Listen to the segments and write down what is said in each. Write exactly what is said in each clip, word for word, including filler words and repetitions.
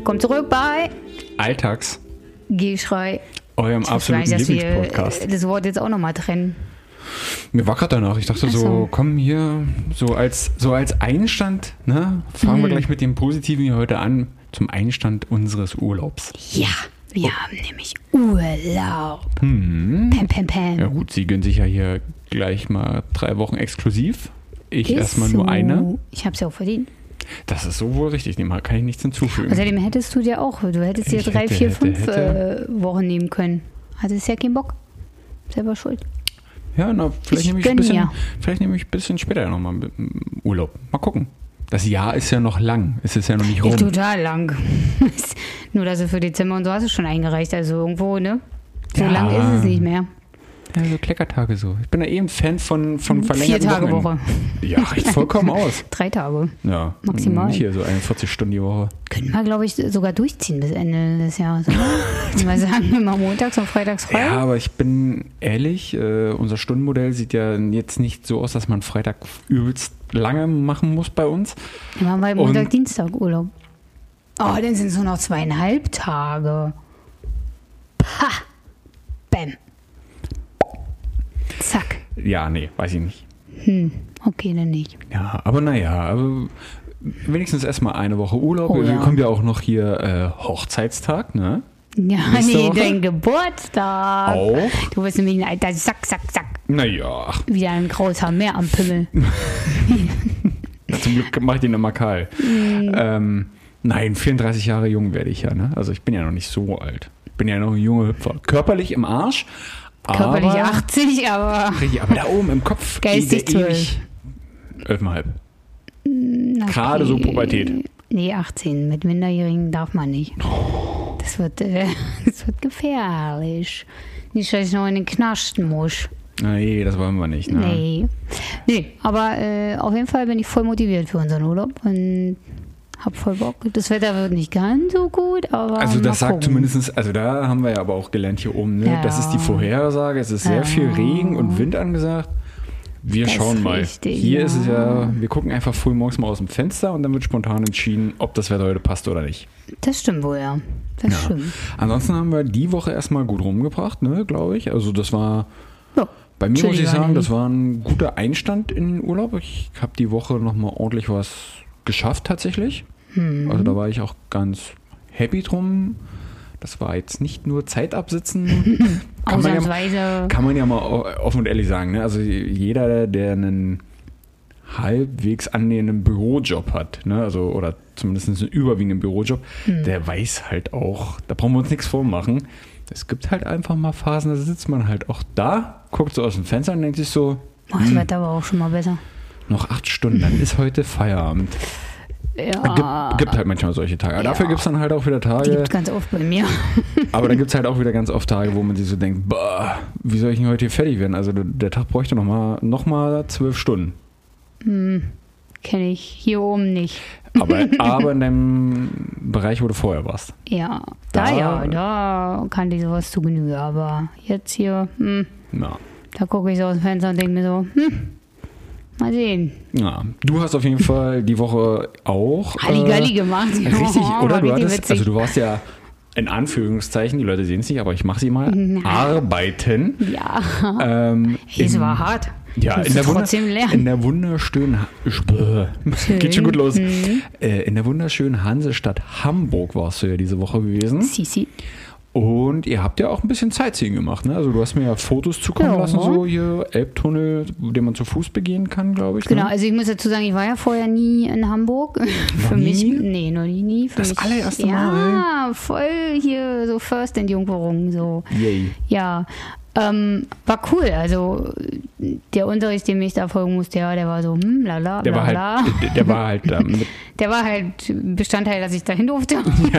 Willkommen zurück bei Alltags. Geschrei. Eurem Ich absoluten weiß, dass Lieblingspodcast. wir das Wort jetzt auch nochmal trennen. Mir war gerade danach. Ich dachte Ach so, so. komm hier, so als, so als Einstand, ne? Fangen Mhm. wir gleich mit dem Positiven hier heute an, zum Einstand unseres Urlaubs. Ja, wir haben nämlich Urlaub. Hm. Pam, pam, pam. Ja gut, Sie gönnen sich ja hier gleich mal drei Wochen exklusiv. Ich Ist erstmal so. nur eine. Ich hab's ja auch verdient. Das ist so wohl richtig. Dem kann ich nichts hinzufügen. Außerdem hättest du dir auch, du hättest dir Ich drei, hätte, vier, hätte, fünf hätte. Äh, Wochen nehmen können. Hattest ja keinen Bock. Selber schuld. Ja, na, vielleicht Ich nehme ich ein gönn bisschen, ja. vielleicht nehme ich ein bisschen später nochmal Urlaub. Mal gucken. Das Jahr ist ja noch lang. Es ist ja noch nicht rum. Total lang. Nur, dass du für Dezember und so hast du schon eingereicht. Also irgendwo, ne? So Ja. lang ist es nicht mehr. Ja, so Kleckertage so. Ich bin ja eh ein Fan von, von Vier verlängerten Tage Wochenenden. Woche. Ja, reicht vollkommen aus. Drei Tage. Ja, Maximal. Nicht hier so einundvierzig Stunden die Woche. Können wir, glaube ich, sogar durchziehen bis Ende des Jahres. Oder? Weil sagen wir mal montags und freitags frei. Ja, aber ich bin ehrlich, äh, unser Stundenmodell sieht ja jetzt nicht so aus, dass man Freitag übelst lange machen muss bei uns. Dann haben wir Montag, Und- Dienstag Urlaub. Oh, dann sind es nur noch zweieinhalb Tage. Pah! Bäm. Zack. Ja, nee, weiß ich nicht. Hm, okay, dann nicht. Ja, aber naja, aber wenigstens erstmal eine Woche Urlaub. Oh, Dann ja. kommt ja auch noch hier äh, Hochzeitstag, ne? Ja, Nächste nee, Woche? dein Geburtstag. Auch. Du bist nämlich ein alter Sack, Sack, Sack. Naja, Wieder ein graues Haar mehr am Pimmel. zum Glück mache ich den immer kahl. Mhm. Ähm, nein, vierunddreißig Jahre jung werde ich ja, ne? Also ich bin ja noch nicht so alt. Ich bin ja noch ein junger Hüpfer. Körperlich im Arsch. Körperlich aber, achtzig, aber Richtig, aber da oben im Kopf Geistig geht der ewig. Elfeinhalb. Gerade so Pubertät. Nee, achtzehn. Mit Minderjährigen darf man nicht. Das wird, äh, das wird gefährlich. Nicht, dass ich noch in den Knast muss. Nee, das wollen wir nicht. Ne? Nee. Nee, aber äh, auf jeden Fall bin ich voll motiviert für unseren Urlaub und hab voll Bock. Das Wetter wird nicht ganz so gut, aber Also mal das sagt gucken. zumindest, also da haben wir ja aber auch gelernt hier oben, ne? Ja. Das ist die Vorhersage, es ist sehr Ja. viel Regen und Wind angesagt. Wir Das schauen ist mal. richtig, Hier ja. ist es ja, wir gucken einfach früh morgens mal aus dem Fenster und dann wird spontan entschieden, ob das Wetter heute passt oder nicht. Das stimmt wohl, ja. Das Ja. stimmt. Ansonsten haben wir die Woche erstmal gut rumgebracht, ne, glaube ich. Also das war, Ja. bei mir muss Chillig ich war sagen, nicht. das war ein guter Einstand in den Urlaub. Ich habe die Woche nochmal ordentlich was geschafft tatsächlich. Hm. Also da war ich auch ganz happy drum. Das war jetzt nicht nur Zeit absitzen. kann, man ja, Ausnahmsweise. kann man ja mal offen und ehrlich sagen. Ne? Also jeder, der einen halbwegs annähernden Bürojob hat, ne? Also oder zumindest einen überwiegenden Bürojob, Hm. der weiß halt auch, da brauchen wir uns nichts vormachen. Es gibt halt einfach mal Phasen, da sitzt man halt auch da, guckt so aus dem Fenster und denkt sich so, Oh, das Wetter war auch schon mal besser. noch acht Stunden, dann ist heute Feierabend. Ja. Gibt, gibt halt manchmal solche Tage. Aber Ja. dafür gibt es dann halt auch wieder Die Tage, gibt's ganz oft bei mir. aber dann gibt es halt auch wieder ganz oft Tage, wo man sich so denkt, boah, wie soll ich denn heute hier fertig werden? Also der Tag bräuchte nochmal noch mal zwölf Stunden. Kenne ich hier oben nicht. Aber, aber in dem Bereich, wo du vorher warst. Ja, da, Da- ja, da kannte ich sowas zu Genüge. Aber jetzt hier, hm, Ja. da gucke ich so aus dem Fenster und denke mir so, hm, mal sehen. Ja. Du hast auf jeden Fall die Woche auch. Halligalli gemacht. Äh, richtig, Oh, oder? war Du richtig hattest, witzig. also du warst ja in Anführungszeichen, die Leute sehen es nicht, aber ich mache sie mal, arbeiten. Ja, Ähm, es in- war hart. Ja, Musst in du der, Wunder, trotzdem lernen. in der wunderschönen, Ha- Sp- geht schon gut los. Mhm. Äh, in der wunderschönen Hansestadt Hamburg warst du ja diese Woche gewesen. Sisi. Und ihr habt ja auch ein bisschen Sightseeing gemacht, ne? Also du hast mir ja Fotos zukommen Ja. lassen, so hier Elbtunnel, den man zu Fuß begehen kann, glaube ich. Genau, Ne? also ich muss dazu sagen, ich war ja vorher nie in Hamburg. Für mich, nie? nee, noch nie, nie. Für Das mich, allererste ja, Mal? Ja, voll hier so First in Jungferung, so. Yay. Ja, ähm, war cool. Also der Unterricht, dem ich da folgen musste, ja, der war so, hm, lala, Der bla, war bla. halt, der, der war halt da mit, Der war halt Bestandteil, dass ich dahin durfte.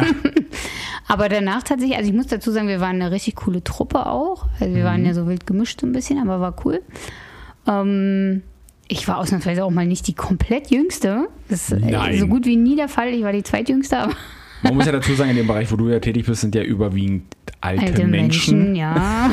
Aber danach tatsächlich, also ich muss dazu sagen, wir waren eine richtig coole Truppe auch. Also wir Mhm. waren ja so wild gemischt so ein bisschen, aber war cool. Ähm, ich war ausnahmsweise auch mal nicht die komplett Jüngste. Das ist äh, Nein. so gut wie nie der Fall. Ich war die Zweitjüngste, aber man muss ja dazu sagen, in dem Bereich, wo du ja tätig bist, sind ja überwiegend alte, alte Menschen. Menschen, ja.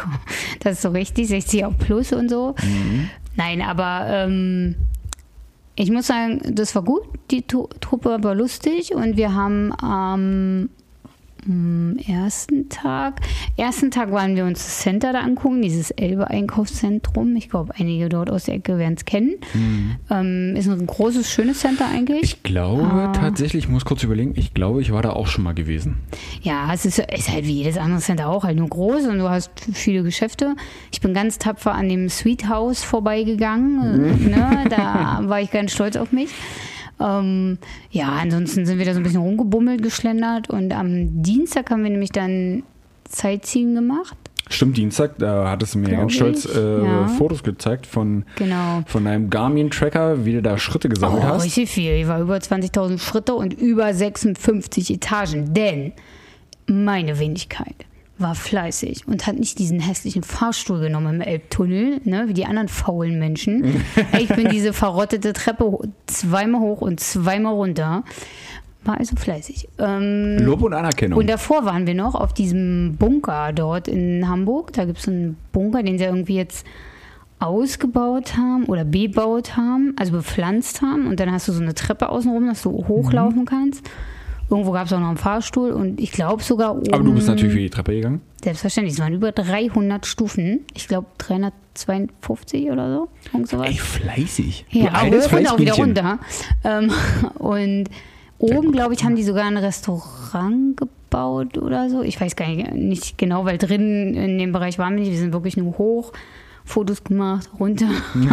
Das ist so richtig, sechzig auch plus und so. Nein, aber ähm, Ich muss sagen, das war gut. Die Tu- Truppe war lustig und wir haben am ähm, ersten Tag, ersten Tag waren wir uns das Center da angucken, dieses Elbe-Einkaufszentrum. Ich glaube, einige dort aus der Ecke werden es kennen. Mhm. Ähm, ist ein großes, schönes Center eigentlich. Ich glaube ah. tatsächlich, ich muss kurz überlegen, ich glaube, ich war da auch schon mal gewesen. Ja, es ist, ist halt wie jedes andere Center auch, halt nur groß und du hast viele Geschäfte. Ich bin ganz tapfer an dem Sweet House vorbeigegangen. Mhm. Ne? Da war ich ganz stolz auf mich. Ähm, ja, ansonsten sind wir da so ein bisschen rumgebummelt, geschlendert und am Dienstag haben wir nämlich dann Sightseeing gemacht. Stimmt, Dienstag, da hattest du mir Glaub ganz stolz äh, ja. Fotos gezeigt von, genau. von deinem Garmin-Tracker, wie du da Schritte gesammelt oh, hast. Richtig viel. Ich war über zwanzigtausend Schritte und über sechsundfünfzig Etagen, denn meine Wenigkeit war fleißig und hat nicht diesen hässlichen Fahrstuhl genommen im Elbtunnel, ne, wie die anderen faulen Menschen. Ich bin diese verrottete Treppe zweimal hoch und zweimal runter. War also fleißig. Ähm, Lob und Anerkennung. Und davor waren wir noch auf diesem Bunker dort in Hamburg. Da gibt es einen Bunker, den sie irgendwie jetzt ausgebaut haben oder bebaut haben, also bepflanzt haben. Und dann hast du so eine Treppe außenrum, dass du hochlaufen mhm. kannst. Irgendwo gab es auch noch einen Fahrstuhl und ich glaube sogar oben... Aber du bist natürlich für die Treppe gegangen? Selbstverständlich, es waren über dreihundert Stufen. Ich glaube dreihundertzweiundfünfzig oder so. Sowas. Ey, fleißig. Ja, aber hoch und auch wieder runter. Ähm, und oben, glaube ich, haben die sogar ein Restaurant gebaut oder so. Ich weiß gar nicht, nicht genau, weil drin in dem Bereich waren wir nicht. Wir sind wirklich nur hoch, Fotos gemacht, runter.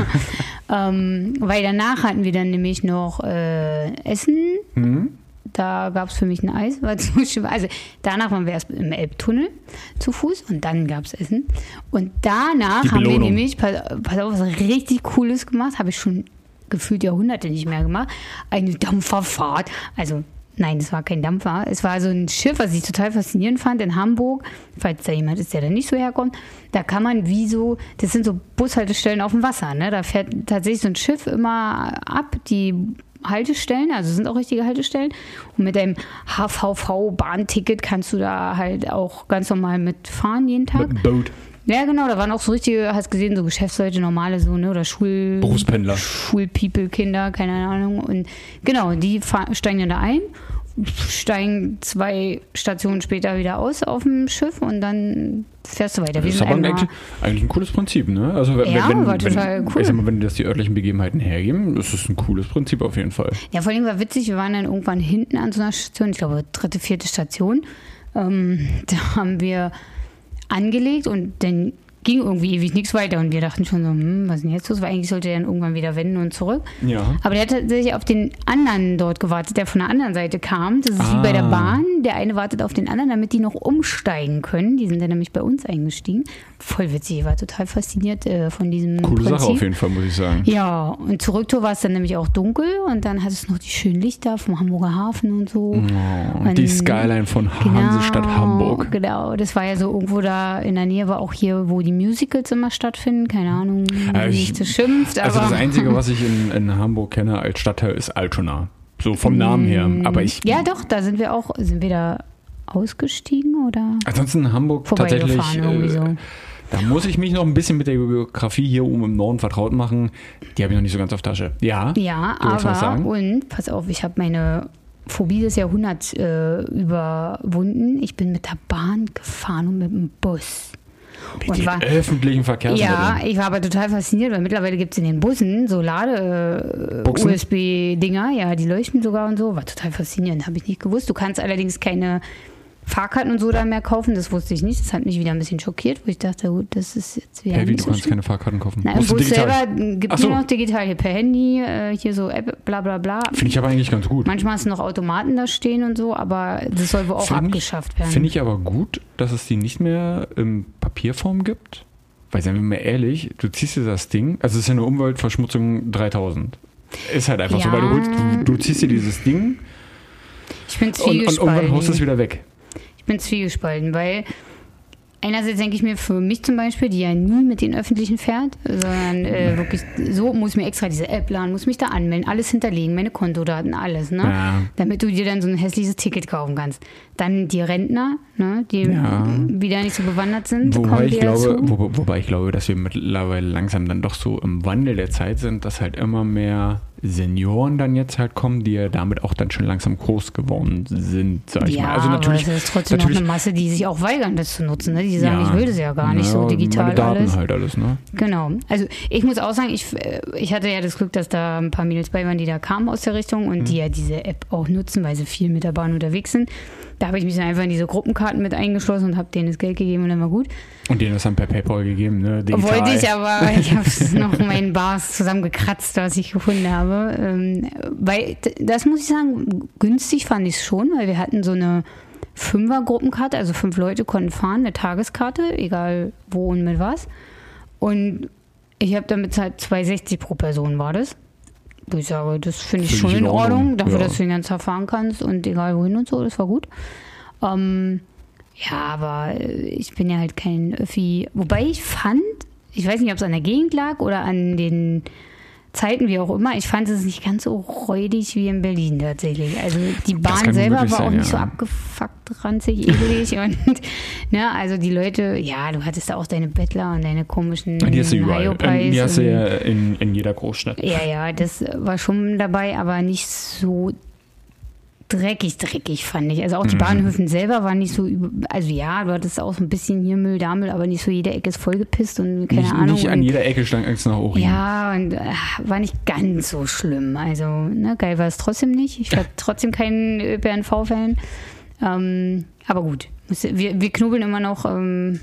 ähm, weil danach hatten wir dann nämlich noch äh, Essen. Mhm. Da gab es für mich ein Eis, weil es so schön war. Also danach waren wir erst im Elbtunnel zu Fuß und dann gab es Essen. Und danach haben wir nämlich, pass, pass auf, was richtig Cooles gemacht, habe ich schon gefühlt Jahrhunderte nicht mehr gemacht, eine Dampferfahrt. Also nein, es war kein Dampfer. Es war so ein Schiff, was ich total faszinierend fand in Hamburg. Falls da jemand ist, der da nicht so herkommt. Da kann man wie so, das sind so Bushaltestellen auf dem Wasser. Ne? Da fährt tatsächlich so ein Schiff immer ab, die Haltestellen, also sind auch richtige Haltestellen. Und mit deinem H V V-Bahnticket kannst du da halt auch ganz normal mitfahren jeden Tag. Mit dem Boot. Ja, genau, da waren auch so richtige, hast gesehen, so Geschäftsleute, normale so, ne, oder Schul... Berufspendler. Schulpeople, Kinder, keine Ahnung. Und genau, die fahr, steigen dann da ein, steigen zwei Stationen später wieder aus auf dem Schiff und dann fährst du weiter. Das ist aber eigentlich, eigentlich ein cooles Prinzip, ne? Also wenn, ja, wenn, war total wenn, cool. Ich sag mal, wenn das die örtlichen Begebenheiten hergeben, ist es ein cooles Prinzip auf jeden Fall. Ja, vor allem war witzig, wir waren dann irgendwann hinten an so einer Station, ich glaube dritte, vierte Station. Ähm, da haben wir angelegt und dann ging irgendwie ewig nichts weiter und wir dachten schon so, hm, was ist denn jetzt los? Weil eigentlich sollte er dann irgendwann wieder wenden und zurück. Ja. Aber der hat tatsächlich auf den anderen dort gewartet, der von der anderen Seite kam. Das ist ah. wie bei der Bahn. Der eine wartet auf den anderen, damit die noch umsteigen können. Die sind dann nämlich bei uns eingestiegen. Voll witzig, ich war total fasziniert äh, von diesem Coole Prinzip. Sache auf jeden Fall, muss ich sagen. Ja, und Zurücktour war es dann nämlich auch dunkel und dann hattest du noch die schönen Lichter vom Hamburger Hafen und so. Oh, und die Skyline von Hansestadt genau, Hamburg. Genau, das war ja so irgendwo da in der Nähe, war auch hier, wo die Musicals immer stattfinden. Keine Ahnung, äh, wie sich das schimpft. Also aber das Einzige, was ich in, in Hamburg kenne als Stadtteil, ist Altona. So vom Namen her. Aber ich, ja doch, da sind wir auch, sind wir da ausgestiegen oder? Ansonsten Hamburg tatsächlich, irgendwie so. äh, da muss ich mich noch ein bisschen mit der Geografie hier oben im Norden vertraut machen. Die habe ich noch nicht so ganz auf Tasche. Ja, ja, du aber was sagen? Und pass auf, ich habe meine Phobie des Jahrhunderts äh, überwunden. Ich bin mit der Bahn gefahren und mit dem Bus. Mit den war, öffentlichen Verkehrsmitteln. Ja, ich war aber total fasziniert, weil mittlerweile gibt es in den Bussen so Lade-U S B-Dinger, ja, die leuchten sogar und so. War total faszinierend, habe ich nicht gewusst. Du kannst allerdings keine Fahrkarten und so da mehr kaufen, das wusste ich nicht. Das hat mich wieder ein bisschen schockiert, wo ich dachte, gut, das ist jetzt wieder hey, wie, nicht du so kannst schön. keine Fahrkarten kaufen? Na, im Bus selber gibt es so. nur noch digital, hier per Handy, äh, hier so App, bla bla bla. Finde ich aber eigentlich ganz gut. Manchmal hast du noch Automaten da stehen und so, aber das soll wohl auch find abgeschafft ich, werden. Finde ich aber gut, dass es die nicht mehr in Papierform gibt. Weil, seien wir mal ehrlich, du ziehst dir das Ding, also es ist ja eine Umweltverschmutzung dreitausend. Ist halt einfach ja. so, weil du, holst, du, du ziehst dir dieses Ding ich bin und, und irgendwann haust du es wieder weg. Ich bin zwiegespalten, weil einerseits denke ich mir für mich zum Beispiel, die ja nie mit den Öffentlichen fährt, sondern äh, wirklich so, muss mir extra diese App laden, muss mich da anmelden, alles hinterlegen, meine Kontodaten, alles, ne? Ja. Damit du dir dann so ein hässliches Ticket kaufen kannst. Dann die Rentner, ne, die ja. wieder nicht so bewandert sind. Wobei ich, glaube, wo, wobei ich glaube, dass wir mittlerweile langsam dann doch so im Wandel der Zeit sind, dass halt immer mehr Senioren dann jetzt halt kommen, die ja damit auch dann schon langsam groß geworden sind, sag ich ja, mal. Also natürlich, aber es ist trotzdem noch eine Masse, die sich auch weigern, das zu nutzen. Ne? Die sagen, ja, ich will das ja gar nicht ja, so digital meine Daten alles. halt alles, ne? Genau. Also ich muss auch sagen, ich, ich hatte ja das Glück, dass da ein paar Mädels bei waren, die da kamen aus der Richtung und mhm. die ja diese App auch nutzen, weil sie viel mit der Bahn unterwegs sind. Da habe ich mich dann einfach in diese Gruppenkarten mit eingeschlossen und habe denen das Geld gegeben und dann war gut. Und denen das dann per PayPal gegeben, ne? Digital. Wollte ich, aber ich habe noch meinen Bars zusammengekratzt, was ich gefunden habe. Ähm, weil, das muss ich sagen, günstig fand ich es schon, weil wir hatten so eine Fünfer-Gruppenkarte, also fünf Leute konnten fahren, eine Tageskarte, egal wo und mit was. Und ich habe damit halt zwei Euro sechzig pro Person war das. Wo ich sage, das finde ich Find schon ich in Ordnung, Ordnung. dafür, Ja. dass du den ganzen Tag fahren kannst und egal wohin und so, das war gut. Ähm, ja, aber ich bin ja halt kein Öffi. Wobei ich fand, ich weiß nicht, ob es an der Gegend lag oder an den Zeiten, wie auch immer, ich fand es nicht ganz so räudig wie in Berlin tatsächlich. Also die Bahn selber war sein, auch nicht ja. so abgefuckt, ranzig, eklig und ne, also die Leute, ja, du hattest da auch deine Bettler und deine komischen Die hast du überall. Hyopies Die hast du und- ja in, in jeder Großstadt. ja, ja, das war schon dabei, aber nicht so dreckig, dreckig fand ich. Also auch die Mhm. Bahnhöfen selber waren nicht so, über, also ja, du hattest auch so ein bisschen hier Müll, da Müll, aber nicht so jede Ecke ist vollgepisst und keine nicht, Ahnung. nicht an und, jeder Ecke stank Angst nach Urin. ja, und äh, war nicht ganz so schlimm. Also, ne, geil war es trotzdem nicht. Ich war trotzdem kein Ö P N V-Fan. Ähm, aber gut, muss- wir, wir knobeln immer noch, ähm,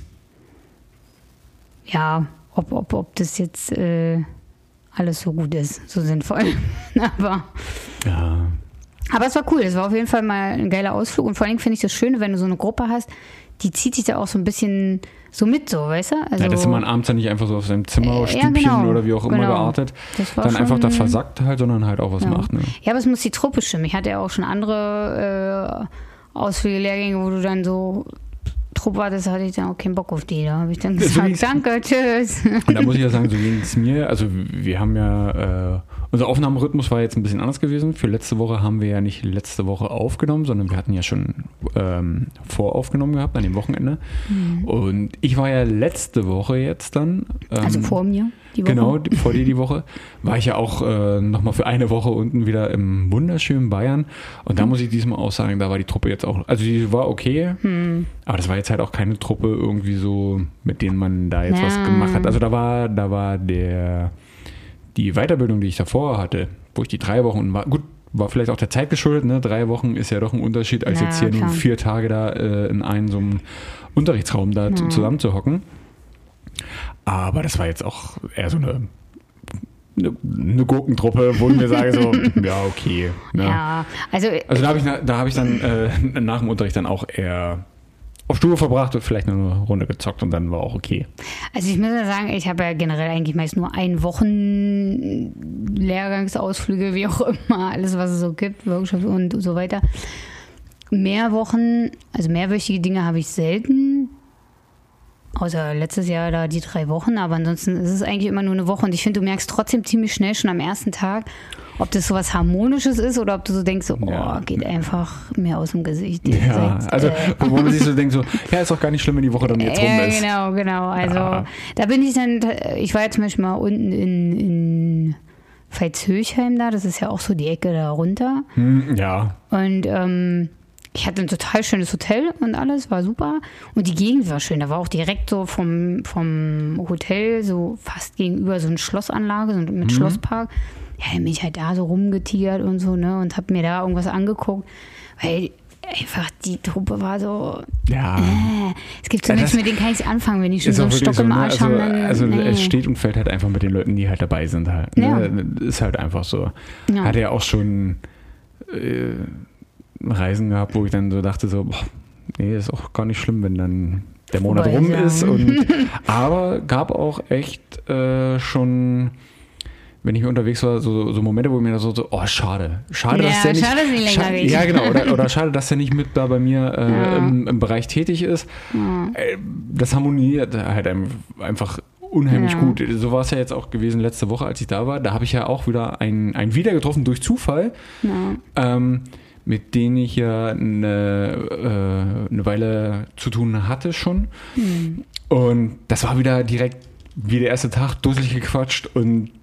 ja, ob, ob, ob das jetzt äh, alles so gut ist, so sinnvoll. aber, Ja. aber es war cool. Es war auf jeden Fall mal ein geiler Ausflug. Und vor allem finde ich das Schöne, wenn du so eine Gruppe hast, die zieht sich da auch so ein bisschen so mit, so, weißt du? Also, Ja, dass man abends dann nicht einfach so auf seinem Zimmer, Äh, Stübchen ja, genau, oder wie auch immer genau. geartet, Das war dann einfach schon- da versackt halt, sondern halt auch was Ja. macht. Ne? Ja, aber es muss die Truppe stimmen. Ich hatte ja auch schon andere äh, Ausflüge, Lehrgänge, wo du dann so Truppe hattest, hatte ich dann auch keinen Bock auf die. Da habe ich dann So gesagt, ging's- danke, tschüss. Und da muss ich ja sagen, so ging es mir. Also wir haben ja, äh, unser Aufnahmerhythmus war jetzt ein bisschen anders gewesen. Für letzte Woche haben wir ja nicht letzte Woche aufgenommen, sondern wir hatten ja schon ähm, voraufgenommen gehabt an dem Wochenende. Mhm. Und ich war ja letzte Woche jetzt dann. Ähm, Also vor mir, die Woche. Genau, die- vor dir die Woche. War ich ja auch äh, nochmal für eine Woche unten wieder im wunderschönen Bayern. Und da muss ich diesmal auch sagen, da war die Truppe jetzt auch, also die war okay, Hm. aber das war jetzt halt auch keine Truppe irgendwie so, mit denen man da jetzt Ja. was gemacht hat. Also da war, da war der, die Weiterbildung, die ich davor hatte, wo ich die drei Wochen war, gut, war vielleicht auch der Zeit geschuldet, ne? Drei Wochen ist ja doch ein Unterschied, als Ja, jetzt hier klar. nur vier Tage da äh, in einem so einem Unterrichtsraum da zu- Ja. zusammen zu hocken. Aber das war jetzt auch eher so eine, eine, eine Gurkentruppe, wo ich mir sage so, ja, okay. Ne? Ja, also, Also da habe ich, na- da hab ich dann äh, nach dem Unterricht dann auch eher auf Stuhl verbracht und vielleicht nur eine Runde gezockt und dann war auch okay. also ich muss ja sagen, ich habe ja generell eigentlich meist nur ein Wochen Lehrgangsausflüge, wie auch immer, alles was es so gibt, Workshops und so weiter. Mehr Wochen, also mehrwöchige Dinge habe ich selten. Außer letztes Jahr da die drei Wochen, aber ansonsten ist es eigentlich immer nur eine Woche und ich finde, du merkst trotzdem ziemlich schnell schon am ersten Tag, ob das so was Harmonisches ist oder ob du so denkst, so, oh, Ja. geht einfach mehr aus dem Gesicht. Ja, Seit, also äh, wo man sich so denkt, so, ja, ist doch gar nicht schlimm, wenn die Woche dann jetzt rum ja, ist. genau, genau. Also Ja. da bin ich dann, ich war jetzt zum Beispiel mal unten in, in Veitshöchheim da, das ist ja auch so die Ecke da runter. Hm, ja, Und ähm, ich hatte ein total schönes Hotel und alles, war super. Und die Gegend war schön. Da war auch direkt so vom, vom Hotel so fast gegenüber so eine Schlossanlage, so mit Mhm. Schlosspark. Ja, dann bin ich halt da so rumgetigert und so, ne, und hab mir da irgendwas angeguckt. Weil einfach die Truppe war so, ja. äh, es gibt so Ja, Menschen, das mit denen kann ich anfangen, wenn die schon Ist so auch einen wirklich Stock so, im ne? Arsch Also, haben. Dann, also nee. es steht und fällt halt einfach mit den Leuten, die halt dabei sind. Halt, ne? Ist halt einfach so. Ja. Hatte ja auch schon äh, Reisen gehabt, wo ich dann so dachte, so, boah, nee, ist auch gar nicht schlimm, wenn dann der Monat Vorbei, rum ja. ist. Und, aber gab auch echt äh, schon, wenn ich unterwegs war, so, so Momente, wo ich mir so, so, oh, schade. Schade, Ja, dass der nicht, schade, dass er nicht länger scha- geht. Ja, genau. Oder, oder schade, dass der nicht mit da bei mir äh, Ja. im, im Bereich tätig ist. Äh, Das harmoniert halt ein- einfach unheimlich Ja. gut. So war es ja jetzt auch gewesen letzte Woche, als ich da war. Da habe ich ja auch wieder einen, einen wieder getroffen durch Zufall, Ja. ähm, mit denen ich ja eine, äh, eine Weile zu tun hatte schon. Hm. Und das war wieder direkt wie der erste Tag dusselig gequatscht und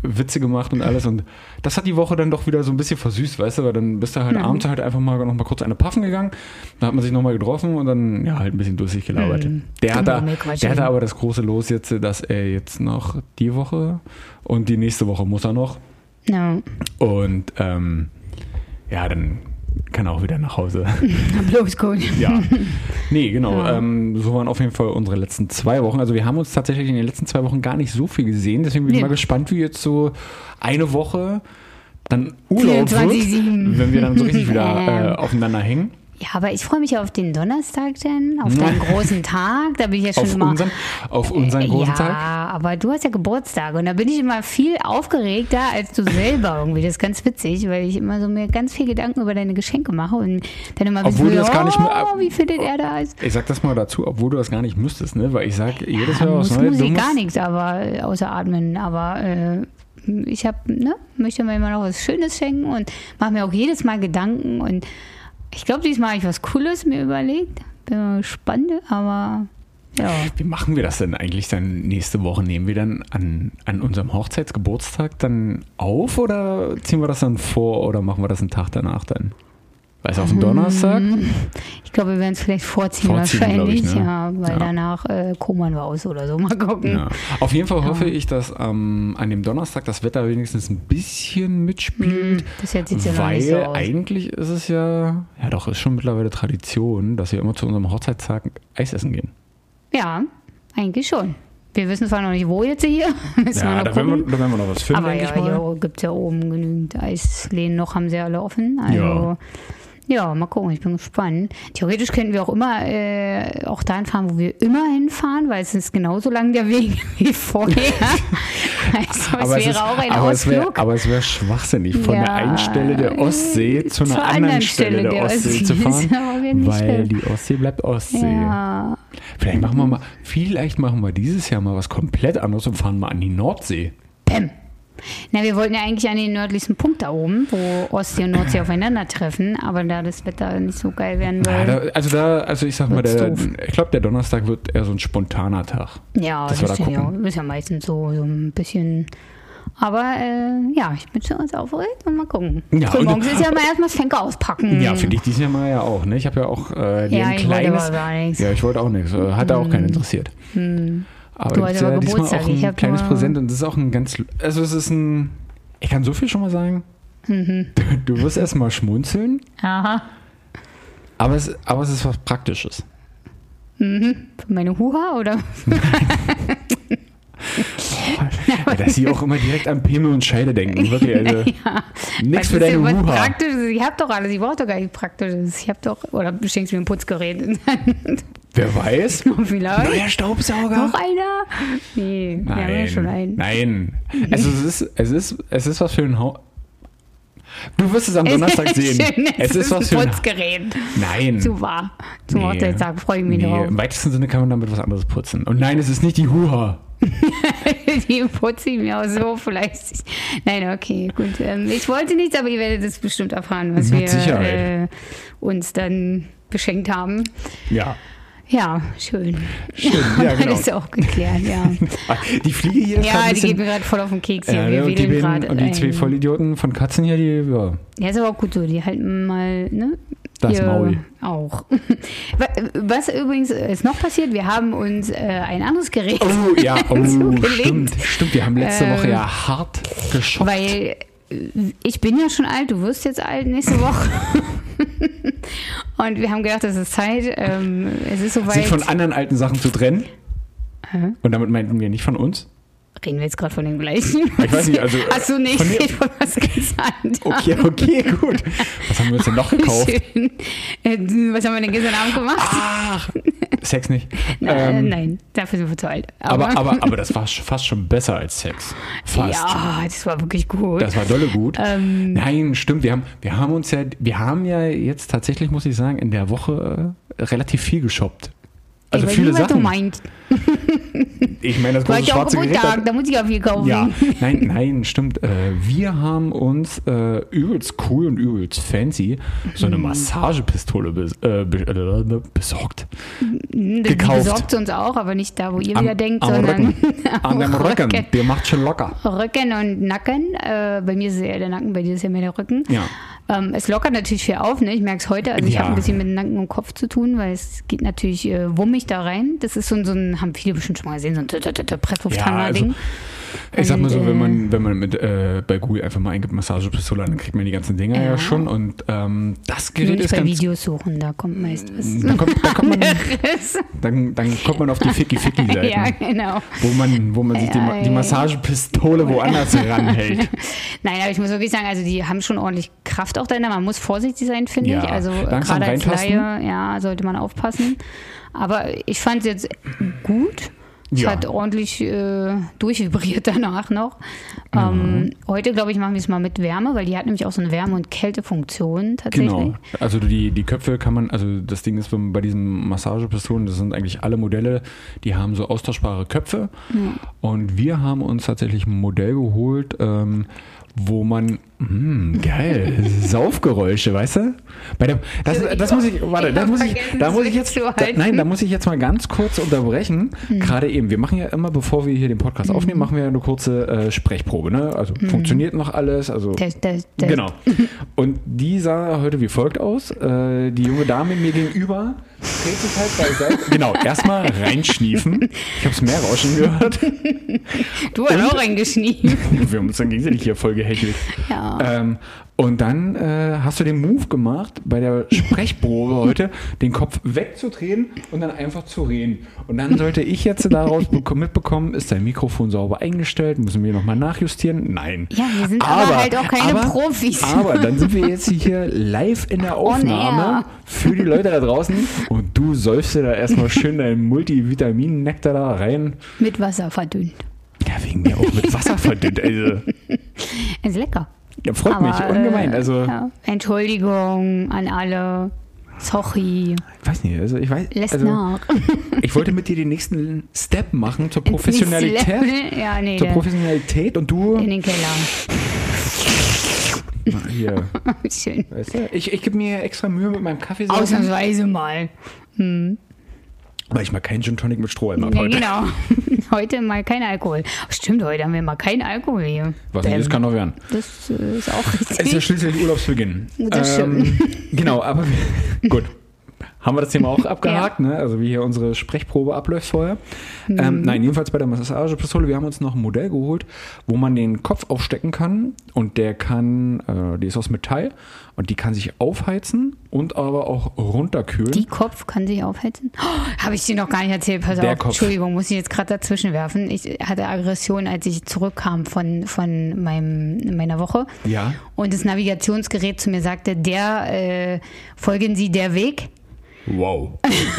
Witze gemacht und alles und das hat die Woche dann doch wieder so ein bisschen versüßt, weißt du, weil dann bist du halt mhm. abends halt einfach mal noch mal kurz eine Puffen gegangen, dann hat man sich noch mal getroffen und dann ja halt ein bisschen durstig gelabert. Mhm. Der, hat da, der hatte aber das große Los jetzt, dass er jetzt noch die Woche und die nächste Woche muss er noch. No. Und ähm, ja, dann kann er auch wieder nach Hause. Bloß gut. Ja. Nee, genau. Ja. Ähm, so waren auf jeden Fall unsere letzten zwei Wochen. Also wir haben uns tatsächlich in den letzten zwei Wochen gar nicht so viel gesehen. Deswegen bin nee. ich mal gespannt, wie jetzt so eine Woche dann Urlaub wird, wenn wir dann so richtig wieder äh, aufeinander hängen. Ja, aber ich freue mich auf den Donnerstag dann, auf den großen Tag. Da bin ich ja schon auf immer. Unseren, auf unseren großen ja, Tag? Ja, aber du hast ja Geburtstag und da bin ich immer viel aufgeregter als du selber irgendwie. Das ist ganz witzig, weil ich immer so mir ganz viel Gedanken über deine Geschenke mache und dann immer obwohl du das oh, gar nicht mehr, wie findet er das? Ich sag das mal dazu, obwohl du das gar nicht müsstest, ne? Weil ich sage jedes ja, Jahr muss, was Neues. Muss ich gar nichts, aber außer atmen, aber äh, ich habe, ne, möchte mir immer noch was Schönes schenken und mache mir auch jedes Mal Gedanken und ich glaube, diesmal habe ich was Cooles mir überlegt. Bin mal gespannt, aber ja. Wie machen wir das denn eigentlich dann nächste Woche? Nehmen wir dann an, an unserem Hochzeitsgeburtstag dann auf oder ziehen wir das dann vor oder machen wir das einen Tag danach dann? Weißt du, auf den Donnerstag? Ich glaube, wir werden es vielleicht vorziehen, vorziehen wahrscheinlich, ich, ne? ja, weil ja. danach äh, kommern wir aus oder so. Mal gucken. Ja. Auf jeden Fall ja. hoffe ich, dass ähm, an dem Donnerstag das Wetter wenigstens ein bisschen mitspielt. Das jetzt sieht's ja weil noch nicht so aus. Eigentlich ist es ja, ja doch, ist schon mittlerweile Tradition, dass wir immer zu unserem Hochzeitstag Eis essen gehen. Ja, eigentlich schon. Wir wissen zwar noch nicht, wo jetzt hier. Ja, da werden, wir, da werden wir noch was finden, aber denke ja, ich mal. hier gibt es ja oben genügend Eisläden noch, haben sie alle offen. Also ja. Ja, mal gucken, ich bin gespannt. Theoretisch könnten wir auch immer äh, auch dahin fahren, wo wir immer hinfahren, weil es ist genauso lang der Weg wie vorher. Also aber es wäre es ist, auch ein aber Ausflug. Es wär, aber es wäre schwachsinnig, von ja, der einen Stelle der Ostsee zu einer anderen, anderen Stelle der, der Ostsee, Ostsee zu fahren, weil die Ostsee bleibt Ostsee. Ja. Vielleicht machen wir mal, vielleicht machen wir dieses Jahr mal was komplett anderes und fahren mal an die Nordsee. Bäm. Na, wir wollten ja eigentlich an den nördlichsten Punkt da oben, wo Ostsee und Nordsee aufeinandertreffen, aber da das Wetter nicht so geil werden will. Ja, da, also da, also ich sag mal, der, ich glaube, der Donnerstag wird eher so ein spontaner Tag. Ja, das, das, da ja, ist ja meistens so, so ein bisschen. Aber äh, ja, ich bin schon ganz aufgeregt und mal gucken. Ja, morgens ist ja mal erstmal das Fenker auspacken. Ja, finde ich dieses Jahr mal ja auch. Ne? Ich habe ja auch äh, ja, ein ich kleines. Wollte aber gar nichts. Ja, ich wollte auch nichts. Hat da auch keinen interessiert. Hm. Aber du hast ja aber diesmal Geburtstag. auch ein ich kleines Präsent und das ist auch ein ganz, also es ist ein, ich kann so viel schon mal sagen. Mhm. Du, du wirst erstmal schmunzeln. Aha. Aber es, aber es ist was Praktisches. Mhm. Für meine Huha oder? Oh, ja, dass sie auch immer direkt an Pimmel und Scheide denken. Wirklich, also ja. Nichts für deine Huha. Praktisches. Ich hab doch alles, ich brauche doch gar nicht Praktisches. Ich hab doch, oder du schenkst mir ein Putzgerät. Wer weiß? Vielleicht. Neuer Staubsauger. Noch einer? Nee, nein, wir haben ja schon einen. Nein. Also es ist, es ist, es ist was für ein Haus. Du wirst es am Donnerstag sehen. Schön, es, es ist, ist was für ein Putzgerät. Nein. Super. Zum nee. Hochzeitstag freue ich mich nee. drauf. Im weitesten Sinne kann man damit was anderes putzen. Und nein, es ist nicht die Huha. Die putze ich mir auch so vielleicht. Nein, okay, gut. Ich wollte nichts, aber ihr werdet es bestimmt erfahren, was Mit wir äh, uns dann geschenkt haben. Ja. Ja, schön. Schön, ja, genau. Das ist auch geklärt, ja. Die Fliege hier ist Ja, die bisschen, geht mir gerade voll auf den Keks hier. Ja, wir und, die beiden, und die zwei Vollidioten von Katzen hier, die, ja. Ja, ist aber auch gut so, die halten mal, ne? Das Maul. Auch. Was übrigens ist noch passiert, wir haben uns äh, ein anderes Gerät Oh ja, oh, stimmt, stimmt. Wir haben letzte Woche ähm, ja hart geschockt. Weil ich bin ja schon alt, du wirst jetzt alt nächste Woche. Und wir haben gedacht, es ist Zeit. Ähm, es ist soweit. Sich von anderen alten Sachen zu trennen. Hä? Und damit meinten wir nicht von uns. Reden wir jetzt gerade von den gleichen? Ich weiß nicht, also. Achso, nee, ich rede von was ganz anderem. Okay, okay, gut. Was haben wir uns denn noch gekauft? Schön. Was haben wir denn gestern Abend gemacht? Ach, Sex nicht. Nein, ähm, nein, dafür sind wir zu alt. Aber, aber, aber, aber das war fast schon besser als Sex. Fast. Ja, das war wirklich gut. Das war dolle gut. Ähm, Nein, stimmt. Wir haben, wir haben uns ja, wir haben ja jetzt tatsächlich, muss ich sagen, in der Woche äh, relativ viel geshoppt. also ich viele weiß nicht, Sachen. Was du meinst. Ich meine, das War große ich auch schwarze Gerät. Geburtstag, da muss ich ja viel kaufen. Ja, nein, nein, stimmt. Äh, wir haben uns äh, übelst cool und übelst fancy so eine Massagepistole bes äh, be äh, besorgt. Die gekauft. besorgt sie uns auch, aber nicht da, wo ihr Am, wieder denkt, am sondern Rücken. An dem Rücken. Rücken. Der macht schon locker. Rücken und Nacken. Äh, bei mir ist es eher der Nacken, bei dir ist ja mehr der Rücken. Ja. Ähm, es lockert natürlich viel auf, ne? Ich merke es heute. Also ich Ja. habe ein bisschen mit dem Nacken und Kopf zu tun, weil es geht natürlich äh, wummig da rein. Das ist so ein, so ein, haben viele bestimmt schon mal gesehen, so ein Presslufthammer-Ding. also, Ich sag mal so, Und, wenn man, wenn man mit äh, bei Google einfach mal eingibt Massagepistole, dann kriegt man die ganzen Dinger ja, Ja. schon. Und ähm, das Nur Gerät nicht ist bei ganz. Videos suchen, da kommt meist was. Da kommt, da kommt man, dann, dann kommt man auf die Ficky-Ficky-Seiten, Ja, genau. wo man, wo man sich die, Ma- die Massagepistole woanders ranhält. Nein, aber ich muss wirklich sagen, also die haben schon ordentlich Kraft auch dahinter. Man muss vorsichtig sein, finde Ja, ich. Also äh, langsam gerade als reintasten. Laie, ja, sollte man aufpassen. Aber ich fand es jetzt gut. Es Ja. hat ordentlich äh, durchvibriert danach noch. Ähm, heute, glaube ich, machen wir es mal mit Wärme, weil die hat nämlich auch so eine Wärme- und Kältefunktion tatsächlich. Genau. Also die, die Köpfe kann man, also das Ding ist bei diesen Massagepistolen, das sind eigentlich alle Modelle, die haben so austauschbare Köpfe. Und wir haben uns tatsächlich ein Modell geholt, ähm, wo man, mh, geil, Saufgeräusche, weißt du? Bei dem, das, das muss ich, warte, das muss ich, da muss ich jetzt, da, nein, da muss ich jetzt mal ganz kurz unterbrechen. Mhm. Gerade eben, wir machen ja immer, bevor wir hier den Podcast mhm. aufnehmen, machen wir ja eine kurze äh, Sprechprobe, ne? Also mhm. funktioniert noch alles, also Test, Test, Test. Genau. Und die sah heute wie folgt aus. Äh, die junge Dame mir gegenüber dreht sich halt beiseite. Genau, erstmal reinschniefen. Ich habe es mehr Rauschen gehört. Du hast auch reingeschniefen. Wir haben uns dann gegenseitig hier voll gehechelt. Ja. Ähm, und dann äh, hast du den Move gemacht, bei der Sprechprobe heute, den Kopf wegzudrehen und dann einfach zu reden. Und dann sollte ich jetzt daraus mitbekommen, ist dein Mikrofon sauber eingestellt, müssen wir nochmal nachjustieren? Nein. Ja, wir sind aber, aber halt auch keine aber, Profis. Aber dann sind wir jetzt hier live in der Aufnahme für die Leute da draußen und du säufst dir da erstmal schön deinen Multivitamin-Nektar da rein. Mit Wasser verdünnt. Ja, wegen mir auch mit Wasser verdünnt. Also. Ist lecker. Ja, freut aber, mich, ungemein. Also, ja. Entschuldigung an alle. Sorry. Ich weiß nicht, also ich weiß. Lässt also, nach. Ich wollte mit dir den nächsten Step machen zur Professionalität. Ja, nee, zur Professionalität und du. In den Keller. Na, hier. Schön. Weißt du? Ich, ich gebe mir extra Mühe mit meinem Kaffee. Ausnahmsweise mal. Hm. Weil ich mal keinen Gin Tonic mit Strohhalm habe Ja, heute. genau. Heute mal kein Alkohol. Stimmt, heute haben wir mal keinen Alkohol hier. Was nicht, das kann doch werden. Das äh, ist auch richtig. Es ist ja schließlich Urlaubsbeginn. Das ähm, genau, aber gut. Haben wir das Thema auch abgehakt, ja. Ne? Also wie hier unsere Sprechprobe abläuft vorher. Mhm. Ähm, nein, jedenfalls bei der Massagepistole, wir haben uns noch ein Modell geholt, wo man den Kopf aufstecken kann und der kann, äh, die ist aus Metall und die kann sich aufheizen und aber auch runterkühlen. Die Kopf kann sich aufheizen? Oh, habe ich dir noch gar nicht erzählt. Pass der auf, Kopf. Entschuldigung, muss ich jetzt gerade dazwischen werfen. Ich hatte Aggression, als ich zurückkam von, von meinem, meiner Woche. Ja. Und das Navigationsgerät zu mir sagte, der, äh, folgen Sie der Weg. Wow.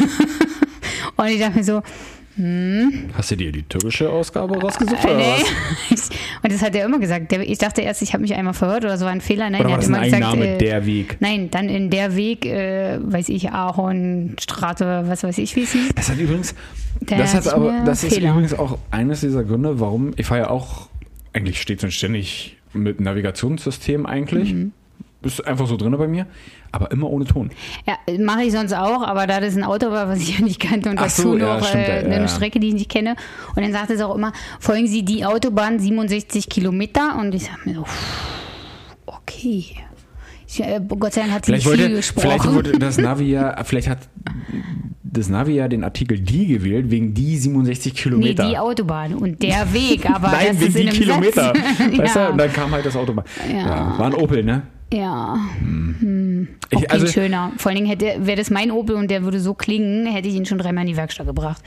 Und ich dachte mir so, hm. Hast du dir die türkische Ausgabe rausgesucht Äh, oder nee. was? Und das hat er immer gesagt. Der, ich dachte erst, ich habe mich einmal verhört oder so, war ein Fehler. Nein, Oder er war hat das immer ein gesagt, Einnahme, äh, der Weg? Nein, dann in der Weg, äh, weiß ich, Ahorn, Strate, was weiß ich, wie es hieß. Das hat übrigens, Der das hat hat aber, mir das ist Fehler. übrigens auch eines dieser Gründe, warum, ich fahre ja auch eigentlich stets und ständig mit Navigationssystem eigentlich. Mhm. Ist einfach so drin bei mir, aber immer ohne Ton. Ja, mache ich sonst auch, aber da das ein Auto war, was ich ja nicht kannte und Ach dazu so, ja, noch stimmt, äh, ja, ja. eine Strecke, die ich nicht kenne. Und dann sagt es auch immer, folgen Sie die Autobahn siebenundsechzig Kilometer. Und ich sage mir so, okay. Ich, äh, Gott sei Dank hat sie Vielleicht nicht viel wollte, gesprochen. vielleicht wollte das Navi ja, vielleicht hat das Navi ja den Artikel die gewählt, wegen die siebenundsechzig Nee, Kilometer. die Autobahn und der Weg, aber Nein, das wegen ist in die einem Kilometer. Satz. Weißt ja. du? Und dann kam halt das Autobahn. Ja. Ja, war ein Opel, ne? Ja, hm. auch Ich, kein also, schöner. Vor allen Dingen hätte, wäre das mein Opel und der würde so klingen, hätte ich ihn schon dreimal in die Werkstatt gebracht.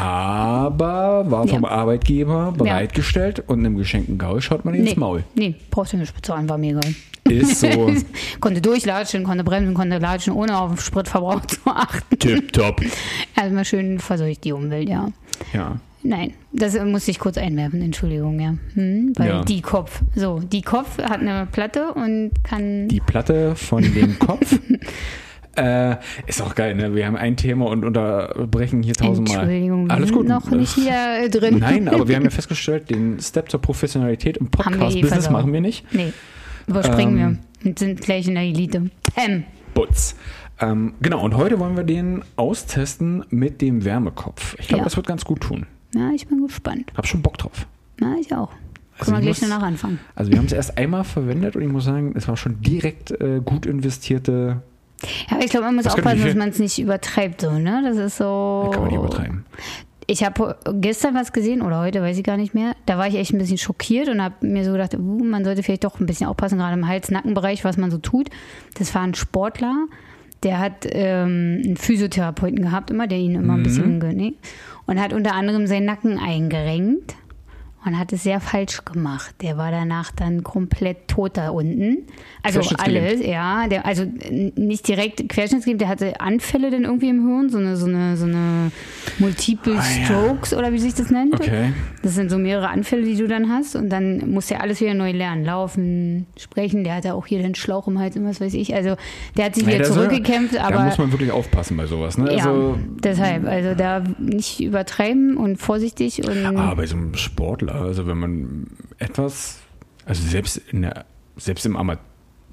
aber war vom Ja. Arbeitgeber bereitgestellt und einem geschenkten Gaul schaut man ins Nee, Maul. nee, brauchst du nicht bezahlen, war mir egal. Ist so. Konnte durchlatschen, konnte bremsen, konnte latschen, ohne auf den Spritverbrauch zu achten. Tipptopp. Also mal schön verseucht die Umwelt, ja. Ja. Nein, das musste ich kurz einwerfen, Entschuldigung, ja. Hm, weil Ja. die Kopf, so, die Kopf hat eine Platte und kann... Die Platte von dem Kopf Äh, ist auch geil, ne? Wir haben ein Thema und unterbrechen hier tausendmal. Entschuldigung, wir Alles sind gut. noch nicht hier drin. Nein, aber wir haben ja festgestellt, den Step zur Professionalität im Podcast-Business machen wir nicht. Nee, überspringen Ähm, wir und sind gleich in der Elite. Pam. Butz. Ähm, genau, und heute wollen wir den austesten mit dem Wärmekopf. Ich glaube, Ja. das wird ganz gut tun. Ja, ich bin gespannt. Hab schon Bock drauf. Na, ich auch. Also Können wir ich gleich muss- danach anfangen. Also wir haben es erst einmal verwendet und ich muss sagen, es war schon direkt äh, gut investierte. Ja, aber ich glaube, man muss Was können aufpassen, wir dass hier- man es nicht übertreibt. So, ne? Das ist so. Kann man nicht übertreiben. Ich habe gestern was gesehen oder heute, weiß ich gar nicht mehr. Da war ich echt ein bisschen schockiert und habe mir so gedacht, uh, man sollte vielleicht doch ein bisschen aufpassen, gerade im Hals-Nacken-Bereich, was man so tut. Das war ein Sportler, der hat ähm, einen Physiotherapeuten gehabt, immer, der ihn immer ein bisschen ne? und hat unter anderem seinen Nacken eingerenkt und hat es sehr falsch gemacht. Der war danach dann komplett tot da unten. Also Querschnittsgelähmt. alles, ja. Der, also n- nicht direkt querschnittsgelähmt, der hatte Anfälle dann irgendwie im Hirn, so eine, so eine, so eine Multiple Ah, ja. Strokes oder wie sich das nennt. Okay. Das sind so mehrere Anfälle, die du dann hast und dann musst du ja alles wieder neu lernen. Laufen, sprechen, der hatte auch hier den Schlauch im Hals und was weiß ich. Also der hat sich Nee, wieder da soll- zurückgekämpft, Da aber muss man wirklich aufpassen bei sowas. Ne? ja, Also, deshalb, also da nicht übertreiben und vorsichtig und aber bei so einem Sportler, also wenn man etwas, also selbst in der, selbst im Amateur,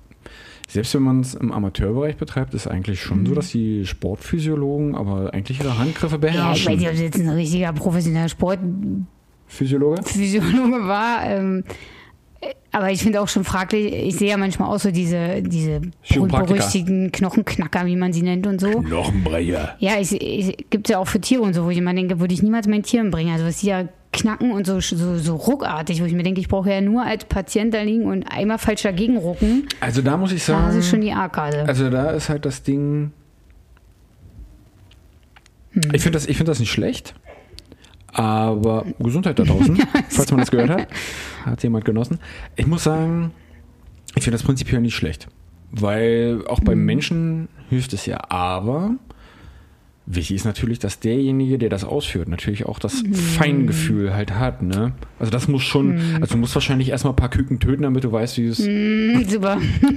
selbst wenn man es im Amateurbereich betreibt, ist eigentlich schon so, dass die Sportphysiologen aber eigentlich ihre Handgriffe ja, ich weiß beherrschen. nicht, ob das jetzt ein richtiger professioneller Sportphysiologe Physiologe? war, ähm, aber ich finde auch schon fraglich, ich sehe ja manchmal auch so diese, diese Chiropraktiker. berüchtigten Knochenknacker, wie man sie nennt und so. Knochenbrecher. Ja, ich, ich gibt es ja auch für Tiere und so, wo ich immer denke, würde ich niemals meinen Tieren bringen. Also was die ja knacken und so, so, so ruckartig, wo ich mir denke, ich brauche ja nur als Patient da liegen und einmal falsch dagegen rucken. Also da muss ich Da sagen, ist schon die A-Karte. also da ist halt das Ding, ich finde das, ich find das nicht schlecht, aber Gesundheit da draußen, falls man das gehört hat, hat jemand genossen. Ich muss sagen, ich finde das prinzipiell nicht schlecht, weil auch beim Menschen hilft es ja, aber wichtig ist natürlich, dass derjenige, der das ausführt, natürlich auch das Feingefühl halt hat, ne? Also das muss schon, also du musst wahrscheinlich erstmal ein paar Küken töten, damit du weißt, wie es Mm, super.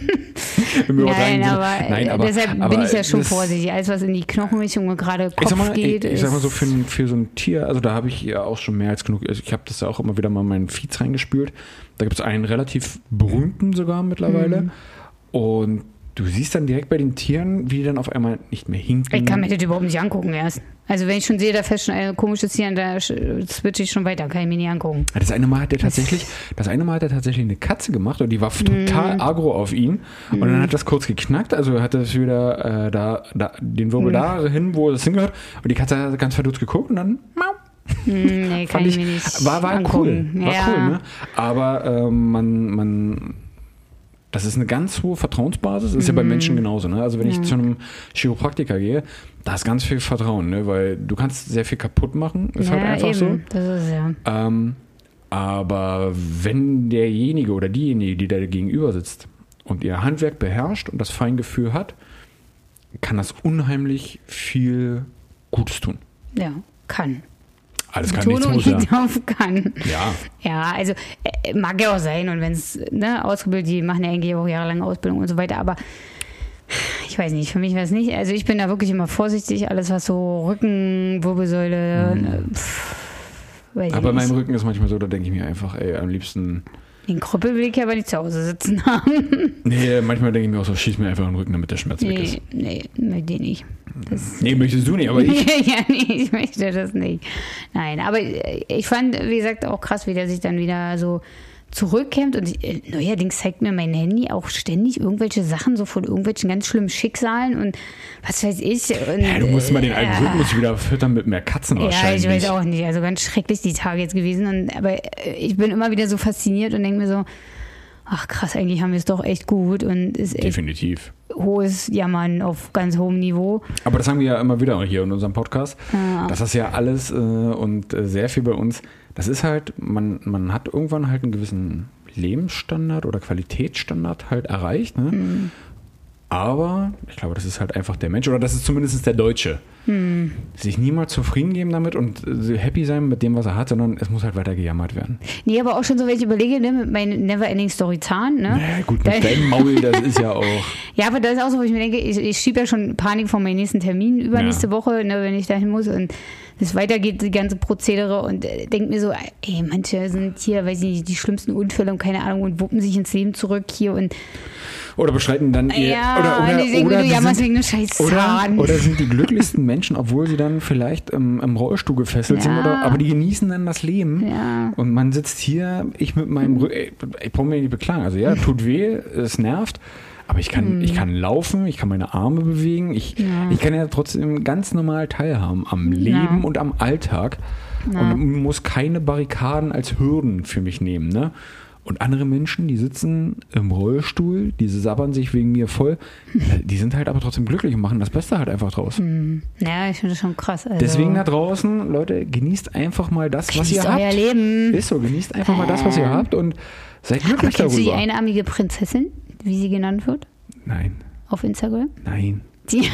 im übertragenen Nein, Sinne- aber, Nein, aber deshalb aber bin ich ja schon das- vorsichtig. Alles, was in die Knochenrichtung und gerade Kopf Ich sag mal, geht, ich, ich sag mal so, ist- für, ein- für so ein Tier, also da habe ich ja auch schon mehr als genug, also ich habe das ja auch immer wieder mal in meinen Feeds reingespült. Da gibt es einen relativ berühmten sogar mittlerweile. Mhm. Und du siehst dann direkt bei den Tieren, wie die dann auf einmal nicht mehr hinken. ich kann mir das überhaupt nicht angucken erst. Also wenn ich schon sehe, da fest schon ein komisches Tier, da switche ich schon weiter, kann ich mir nicht angucken. Das eine Mal hat der tatsächlich, das eine Mal hat er tatsächlich eine Katze gemacht und die war Mhm. total aggro auf ihn. Und dann hat das kurz geknackt, also hat es wieder äh, da, da den Wirbel Mhm. da hin, wo es hingehört. Und die Katze hat ganz verdutzt geguckt und dann mau. Hm, nee, kann Fand ich ich, mir nicht war, war angucken. cool, war ja. cool, ne? Aber ähm, man, man, das ist eine ganz hohe Vertrauensbasis. Das ist ja bei Menschen genauso, ne? Also wenn ich zu einem Chiropraktiker gehe, da ist ganz viel Vertrauen, ne? Weil du kannst sehr viel kaputt machen, ist Ja, halt einfach eben. so. Das ist ja. Ähm, aber wenn derjenige oder diejenige, die da gegenüber sitzt und ihr Handwerk beherrscht und das Feingefühl hat, kann das unheimlich viel Gutes tun. Ja, kann. Alles kann, nichts Betonung muss, ja. liegt auf kann. Ja. Ja, also äh, mag ja auch sein und wenn es, ne, ausgebildet, die machen ja eigentlich auch jahrelange Ausbildung und so weiter, aber ich weiß nicht, für mich war es nicht. Also ich bin da wirklich immer vorsichtig, alles was so Rücken, Wirbelsäule, mhm. pff, weiß ich Aber bei nicht. meinem Rücken ist manchmal so, da denke ich mir einfach, ey, am liebsten. Den Krüppel will ich aber nicht zu Hause sitzen haben. Nee, manchmal denke ich mir auch so, schieß mir einfach in den Rücken, damit der Schmerz weg Nee, ist. nee, möchte ich nicht. Das Nee, möchtest du nicht, aber ich. ja, nee, ich möchte das nicht. Nein, aber ich fand, wie gesagt, auch krass, wie der sich dann wieder so zurückkämpft. Und äh, neuerdings zeigt mir mein Handy auch ständig irgendwelche Sachen, so von irgendwelchen ganz schlimmen Schicksalen und was weiß ich. Und, Ja, du musst mal den äh, Algorithmus wieder füttern mit mehr Katzen ja, wahrscheinlich. ich weiß auch nicht. Also ganz schrecklich die Tage jetzt gewesen. Und, aber äh, ich bin immer wieder so fasziniert und denke mir so, ach krass, eigentlich haben wir es doch echt gut und ist echt Definitiv. hohes Jammern auf ganz hohem Niveau. Aber das haben wir ja immer wieder hier in unserem Podcast. Ja. Das ist ja alles äh, und äh, sehr viel bei uns. Das ist halt, man, man hat irgendwann halt einen gewissen Lebensstandard oder Qualitätsstandard halt erreicht. Ne? Mhm. Aber ich glaube, das ist halt einfach der Mensch, oder das ist zumindest der Deutsche. Hm. Sich niemals zufrieden geben damit und happy sein mit dem, was er hat, sondern es muss halt weiter gejammert werden. Nee, aber auch schon so, wenn ich überlege, ne, mit meinem Neverending Story Zahn, ne? Naja, gut, mit deinem Maul, das ist ja auch... Ja, aber das ist auch so, wo ich mir denke, ich, ich schiebe ja schon Panik vor meinem nächsten Termin übernächste ja. Woche, ne, wenn ich dahin muss und es weitergeht, die ganze Prozedere und äh, denke mir so, ey, manche sind hier, weiß ich nicht, die schlimmsten Unfälle und keine Ahnung und wuppen sich ins Leben zurück hier und oder beschreiten dann ihr... Ja, oder, oder, die denken, oder, du jammerst wegen einem scheiß Zahn. Oder, oder sind die glücklichsten Menschen, obwohl sie dann vielleicht im, im Rollstuhl gefesselt ja. sind, oder, aber die genießen dann das Leben. Ja. Und man sitzt hier, ich mit meinem Rücken, ich, ich brauche mir nicht beklagen. Also ja, tut weh, es nervt, aber ich kann, mhm. ich kann laufen, ich kann meine Arme bewegen, ich, ja. ich kann ja trotzdem ganz normal teilhaben am Leben ja. und am Alltag ja. und muss keine Barrikaden als Hürden für mich nehmen, ne? Und andere Menschen, die sitzen im Rollstuhl, die sabbern sich wegen mir voll, die sind halt aber trotzdem glücklich und machen das Beste halt einfach draus. Ja, ich finde das schon krass. Also deswegen da draußen, Leute, genießt einfach mal das, was genießt ihr habt. Euer Leben. Ist so, genießt einfach mal das, was ihr habt und seid glücklich aber kennst darüber. Du die einarmige Prinzessin, wie sie genannt wird? Nein. Auf Instagram? Nein. Die...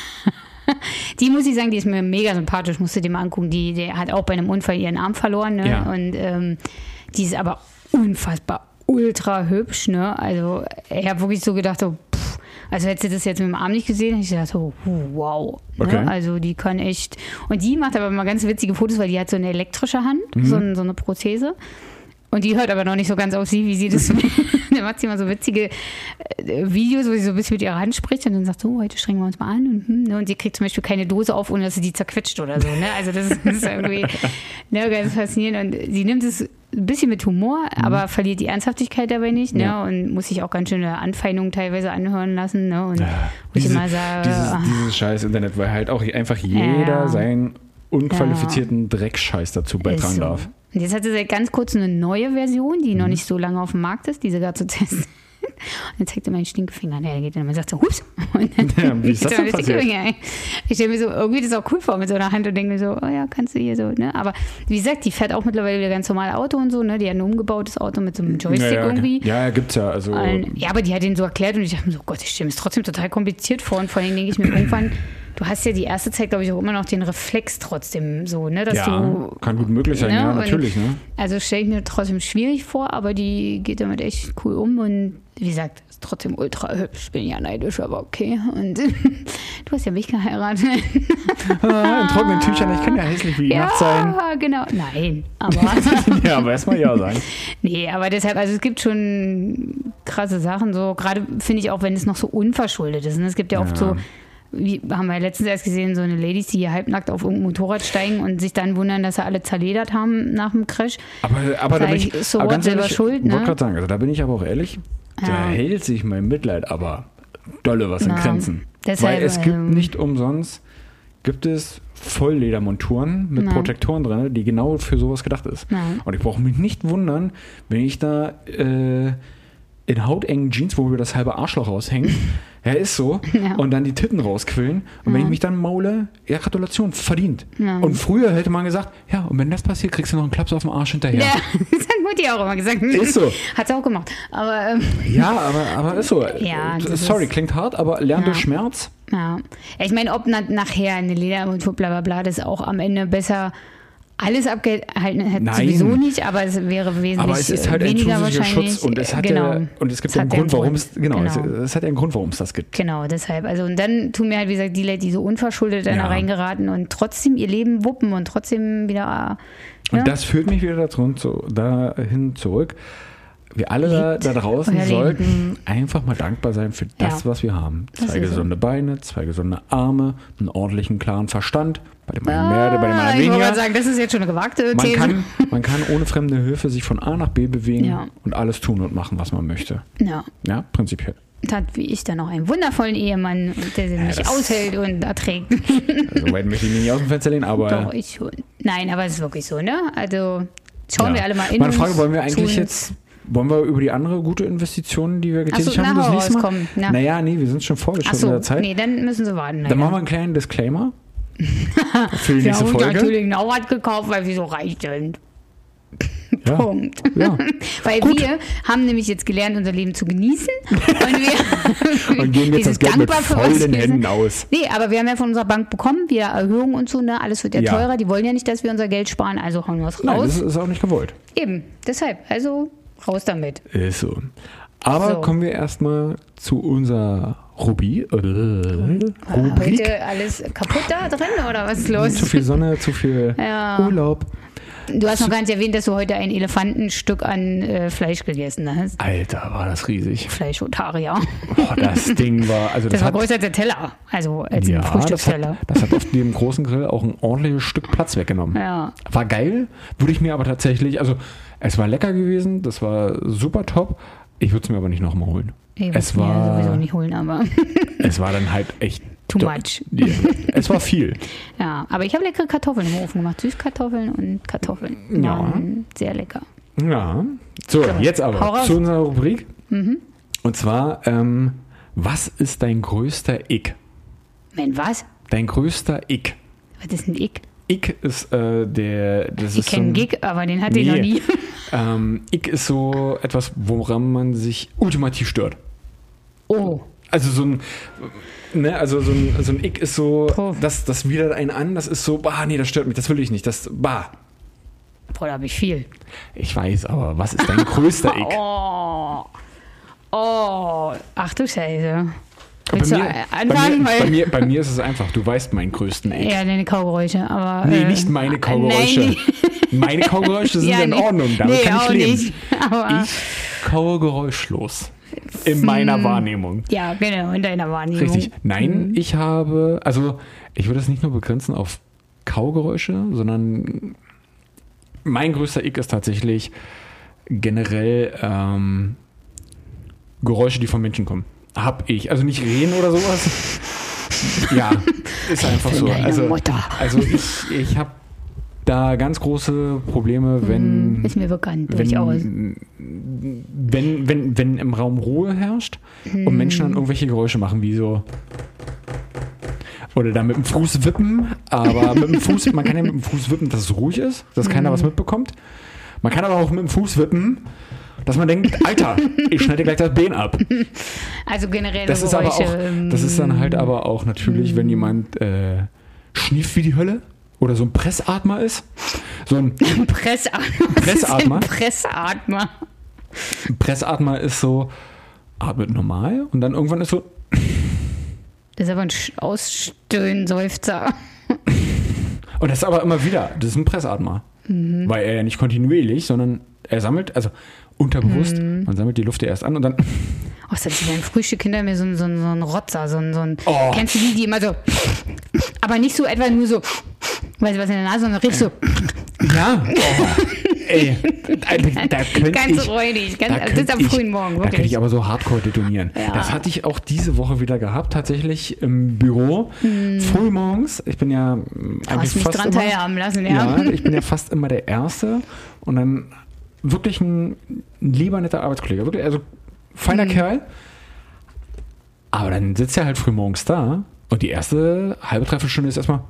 Die muss ich sagen, die ist mir mega sympathisch, musst du dir mal angucken. Die, die hat auch bei einem Unfall ihren Arm verloren, ne? Ja. Und ähm, die ist aber unfassbar ultra hübsch, ne? Also ich habe wirklich so gedacht, so, pff, also hätte sie das jetzt mit dem Arm nicht gesehen, hätte ich gedacht, so, wow. Okay. Ne? Also die kann echt, und die macht aber mal ganz witzige Fotos, weil die hat so eine elektrische Hand, mhm. so, so eine Prothese. Und die hört aber noch nicht so ganz auf sie, wie sie das. Dann macht sie mal so witzige äh, Videos, wo sie so ein bisschen mit ihrer Hand spricht und dann sagt so, oh, heute strengen wir uns mal an. Und, hm, ne? Und sie kriegt zum Beispiel keine Dose auf, ohne dass sie die zerquetscht oder so. Ne? Also das ist, das ist irgendwie ne, ganz faszinierend. Und sie nimmt es ein bisschen mit Humor, mhm. aber verliert die Ernsthaftigkeit dabei nicht. Ne? Ja. Und muss sich auch ganz schöne Anfeindungen teilweise anhören lassen. Ne? Und ja, wo diese, ich immer sage, dieses, dieses scheiß Internet, weil halt auch einfach jeder ja. seinen unqualifizierten ja. Dreckscheiß dazu beitragen so. darf. Und jetzt hat sie seit ganz kurz eine neue Version, die mhm. noch nicht so lange auf dem Markt ist, die sie gerade zu testen. Und dann zeigt er meinen Stinkefinger. Der geht dann und sagt so, hups. Und dann ja, wie ist das denn passiert? Ich stelle mir so irgendwie das auch cool vor mit so einer Hand und denke mir so, oh ja, kannst du hier so, ne? Aber wie gesagt, die fährt auch mittlerweile wieder ganz normal Auto und so, ne? Die hat ein umgebautes Auto mit so einem Joystick ja, ja, irgendwie. Ja, ja, gibt's ja. Also und, ja, aber die hat den so erklärt und ich dachte mir so, Gott, ich stelle mir das trotzdem total kompliziert vor. Und vor allem denke ich mir irgendwann, du hast ja die erste Zeit, glaube ich, auch immer noch den Reflex trotzdem so, ne? Dass ja, du, kann gut möglich sein, ne? ja, natürlich. Und, ne? Also stelle ich mir trotzdem schwierig vor, aber die geht damit echt cool um und wie gesagt, ist trotzdem ultra hübsch. Ich bin ja neidisch, aber okay. Und du hast ja mich geheiratet. Ah, in trockenen Tüchern, ich kann ja hässlich wie die ja, Nacht sein. Ja, genau. Nein, aber... ja, aber erstmal ja sagen. Nee, aber deshalb, also es gibt schon krasse Sachen, so gerade finde ich auch, wenn es noch so unverschuldet ist. Und es gibt ja oft ja. so, wie haben wir letztens erst gesehen, so eine Ladies, die hier halbnackt auf irgendein Motorrad steigen und sich dann wundern, dass sie alle zerledert haben nach dem Crash. Aber, aber da bin ich so aber ganz selber ehrlich, schuld, ne? wollte gerade sagen, also da bin ich aber auch ehrlich, ja. da hält sich mein Mitleid aber dolle was in Na, Grenzen. Deshalb, Weil es gibt ähm, nicht umsonst, gibt es Vollledermonturen mit Na. Protektoren drin, die genau für sowas gedacht ist. Na. Und ich brauche mich nicht wundern, wenn ich da äh, in hautengen Jeans, wo wir das halbe Arschloch raushängen, ja, ist so, ja. und dann die Titten rausquillen. Und ja. wenn ich mich dann maule, ja, Gratulation, verdient. Ja. Und früher hätte man gesagt, ja, und wenn das passiert, kriegst du noch einen Klaps auf den Arsch hinterher. Ja, das hat Mutti auch immer gesagt. Ist so. Hat sie auch gemacht. Aber, ähm, ja, aber, aber ist so. Ja, Sorry, ist, klingt hart, aber lern ja. durch Schmerz. Ja. Ich meine, ob na, nachher eine Ledermontur, bla bla bla, das auch am Ende besser alles abgehalten hätte, Nein. sowieso nicht, aber es wäre wesentlich aber es ist halt weniger ein zusätzlicher wahrscheinlich. Schutz und es hat genau. ja, und es gibt Es ja einen hat Grund, ja warum einen es genau, Grund. Es, es hat ja einen Grund, warum es das gibt. Genau, deshalb. Also und dann tun mir halt, wie gesagt, die Leute, die so unverschuldet ja. da reingeraten und trotzdem ihr Leben wuppen und trotzdem wieder. Ja. Und das führt mich wieder dahin, zu, dahin zurück. Wir alle da, da draußen Euer sollten Leben. einfach mal dankbar sein für das, Ja. was wir haben. Das Zwei ist gesunde so. Beine, zwei gesunde Arme, einen ordentlichen, klaren Verstand. Bei dem einen mehr, bei dem Ah, anderen ich wollte weniger. mal sagen, das ist jetzt schon eine gewagte Man These. kann, man kann ohne fremde Hilfe sich von A nach B bewegen Ja. und alles tun und machen, was man möchte. Ja. Ja, prinzipiell. Und hat wie ich dann noch einen wundervollen Ehemann, der sich Ja, nicht das- aushält und erträgt. So weit möchte ich mich nicht aus dem Fenster lehnen, aber Doch, ich schon. Nein, aber es ist wirklich so, ne? Also schauen ja. wir alle mal in Meine uns, Frage, wollen wir eigentlich tun- jetzt, wollen wir über die andere gute Investition, die wir getätigt Ach so, haben, nachher das nächste Mal? rauskommen, na. Naja, nee, wir sind schon vorgeschritten Achso, in der Zeit. nee, dann müssen sie warten. Dann machen wir einen kleinen Disclaimer für die wir nächste haben Folge. natürlich ein Nauert gekauft, weil wir so reich sind. Ja. Punkt. Ja. Weil Gut. wir haben nämlich jetzt gelernt, unser Leben zu genießen. Und, wir Und geben jetzt das Geld mit vollen Händen aus. Nee, aber wir haben ja von unserer Bank bekommen, wieder Erhöhungen und so, ne? Alles wird ja, Ja. teurer. Die wollen ja nicht, dass wir unser Geld sparen, also hauen wir es Nein, raus. das ist auch nicht gewollt. Eben, deshalb, also raus damit. Ist so. Aber So. kommen wir erstmal zu unserer Rubi, äh, Rubrik. Heute alles kaputt da drin oder was ist los? Zu viel Sonne, zu viel Ja. Urlaub. Du hast noch gar nicht erwähnt, dass du heute ein Elefantenstück an äh, Fleisch gegessen hast. Alter, war das riesig. Fleischotarier. Boah, das Ding war, also das, Das war hat, größer als der Teller, also als ja, ein das Frühstücksteller. hat, das hat auf dem großen Grill auch ein ordentliches Stück Platz weggenommen. Ja. War geil, würde ich mir aber tatsächlich, also es war lecker gewesen, das war super top. Ich würde es mir aber nicht nochmal holen. Ich Es würde mir war, sowieso nicht holen, aber es war dann halt echt too do- much. Ja, es war viel. Ja, aber ich habe leckere Kartoffeln im Ofen gemacht. Süßkartoffeln und Kartoffeln. Ja. Waren sehr lecker. Ja. So, So, jetzt hau aber raus. zu unserer Rubrik. Mhm. Und zwar, ähm, was ist dein größter Ick? Mein was? Dein größter Ick. Was ist ein Ick? Ick ist äh, der. Das Ich ist kenne einen so ein, Gig, aber den hatte ich noch Nee. nie. Ähm, Ick ist so etwas, woran man sich ultimativ stört. Oh. Also so ein, ne, also so ein, so ein Ick ist so, Puh. das, das widert einen an, das ist so, bah, nee, das stört mich, das will ich nicht, das, bah. Boah, da habe ich viel. Ich weiß, aber was ist dein größter Ick? Oh. Oh. Ach du Scheiße. Bei Willst du mir, anfangen? bei, mir, Weil- bei, mir, bei mir ist es einfach, du weißt meinen größten Ick. Ja, deine Kaugeräusche, aber... Nee, äh, nicht meine nein, Kaugeräusche. nee. Meine Kaugeräusche sind Ja, in nee. Ordnung, damit Nee, kann ich auch leben. nicht, aber- Ich kaue geräuschlos. In meiner Wahrnehmung. Ja, genau, in deiner Wahrnehmung. Richtig. Nein, Mhm. ich habe, also ich würde es nicht nur begrenzen auf Kaugeräusche, sondern mein größter Ick ist tatsächlich generell ähm, Geräusche, die von Menschen kommen. Hab ich. Also nicht reden oder sowas. Ja, ist einfach so. deine Also, Mutter. also ich, ich habe da ganz große Probleme, wenn, Ist mir bekannt, durchaus. wenn, wenn, wenn, wenn im Raum Ruhe herrscht und Menschen dann irgendwelche Geräusche machen, wie so oder da mit dem Fuß wippen, aber mit dem Fuß, man kann ja mit dem Fuß wippen, dass es ruhig ist, dass keiner was mitbekommt. Man kann aber auch mit dem Fuß wippen, dass man denkt, Alter, ich schneide gleich das Bein ab. Also generell Das ist aber Geräusche. auch, das ist dann halt aber auch natürlich, wenn jemand äh, schnieft wie die Hölle oder so ein Pressatmer ist. So ein Pressatmer. Pressatmer? Was ist denn Pressatmer. Ein Pressatmer ist so, atmet normal und dann irgendwann ist so, Das ist aber ein Sch- Ausstöhnen-Seufzer. und das ist aber immer wieder, das ist ein Pressatmer. Mhm. Weil er ja nicht kontinuierlich, sondern er sammelt, also unterbewusst, Mhm. man sammelt die Luft ja erst an und dann, Oh, das hat beim Frühstück hinter mir so ein, so ein, so ein Rotzer, so ein, so ein Oh. kennst du die, die immer so, aber nicht so etwa nur so, weißt du was in der Nase, sondern richtig so, ja, oh, ey, da, da könnte ganz ich, räudig, da ganz, das ist könnte am ich- frühen Morgen, Da könnte wirklich. ich aber so hardcore detonieren. Ja. Das hatte ich auch diese Woche wieder gehabt, tatsächlich im Büro, früh morgens. Ich bin ja mm, Du eigentlich hast mich fast dran immer, teilhaben lassen, ja. ja, ich bin ja fast immer der Erste und dann wirklich ein lieber, netter Arbeitskollege, wirklich, also feiner Mhm. Kerl. Aber dann sitzt er halt früh morgens da und die erste halbe, dreiviertel Stunde ist erstmal,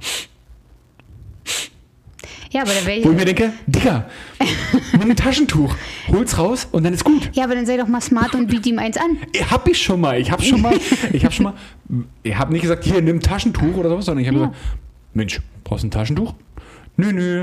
Ja, aber da wäre wo ich mir denke, Digga, nimm ein Taschentuch, hol's raus und dann ist gut. ja, aber dann sei doch mal smart und biet ihm eins an. Hab ich schon mal, ich hab schon mal, ich hab schon mal, ich hab nicht gesagt, hier, nimm ein Taschentuch oder sowas, sondern ich habe Ja. gesagt, Mensch, brauchst du ein Taschentuch? Nö, nö.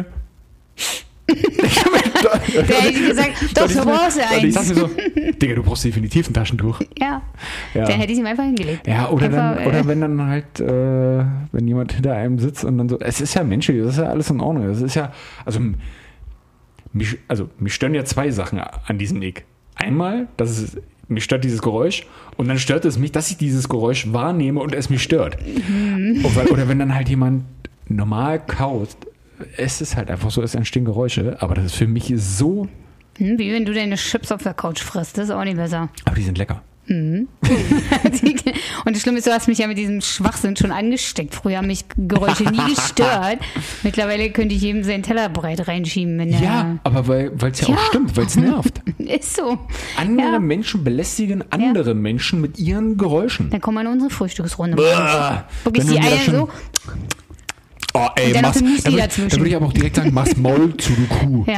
Da hätte ich gesagt, doch, so brauchst du Und ich eins. dachte mir so, Digga, du brauchst definitiv ein Taschentuch. Ja, Ja. dann hätte ich ihm einfach hingelegt. Ja, oder, Einfach, dann, oder äh, wenn dann halt, äh, wenn jemand hinter einem sitzt und dann so, es ist ja menschlich, das ist ja alles in Ordnung. Das ist ja, also mich, also mich stören ja zwei Sachen an diesem Ick. Einmal, dass es, mich stört dieses Geräusch und dann stört es mich, dass ich dieses Geräusch wahrnehme und es mich stört. Mhm. Oder, oder wenn dann halt jemand normal kaut, es ist halt einfach so, es entstehen Geräusche, aber das ist für mich so, Hm, wie wenn du deine Chips auf der Couch frisst, das ist auch nicht besser. aber die sind lecker. Und das Schlimme ist, du hast mich ja mit diesem Schwachsinn schon angesteckt. Früher haben mich Geräusche nie gestört. Mittlerweile könnte ich jedem seinen Teller breit reinschieben. Wenn der Ja, aber weil es ja, Ja. auch stimmt, weil es nervt. Ist so. Andere Ja. Menschen belästigen andere Menschen mit ihren Geräuschen. Dann kommen wir in unsere Frühstücksrunde. Bäh. Wirklich Wenn die du mir Eier das schon- so. Oh, ey, Und dann noch mach's, ein Müsli da würde dazwischen. da würd ich aber auch direkt sagen, mach's Maul zu, du Kuh. Ja,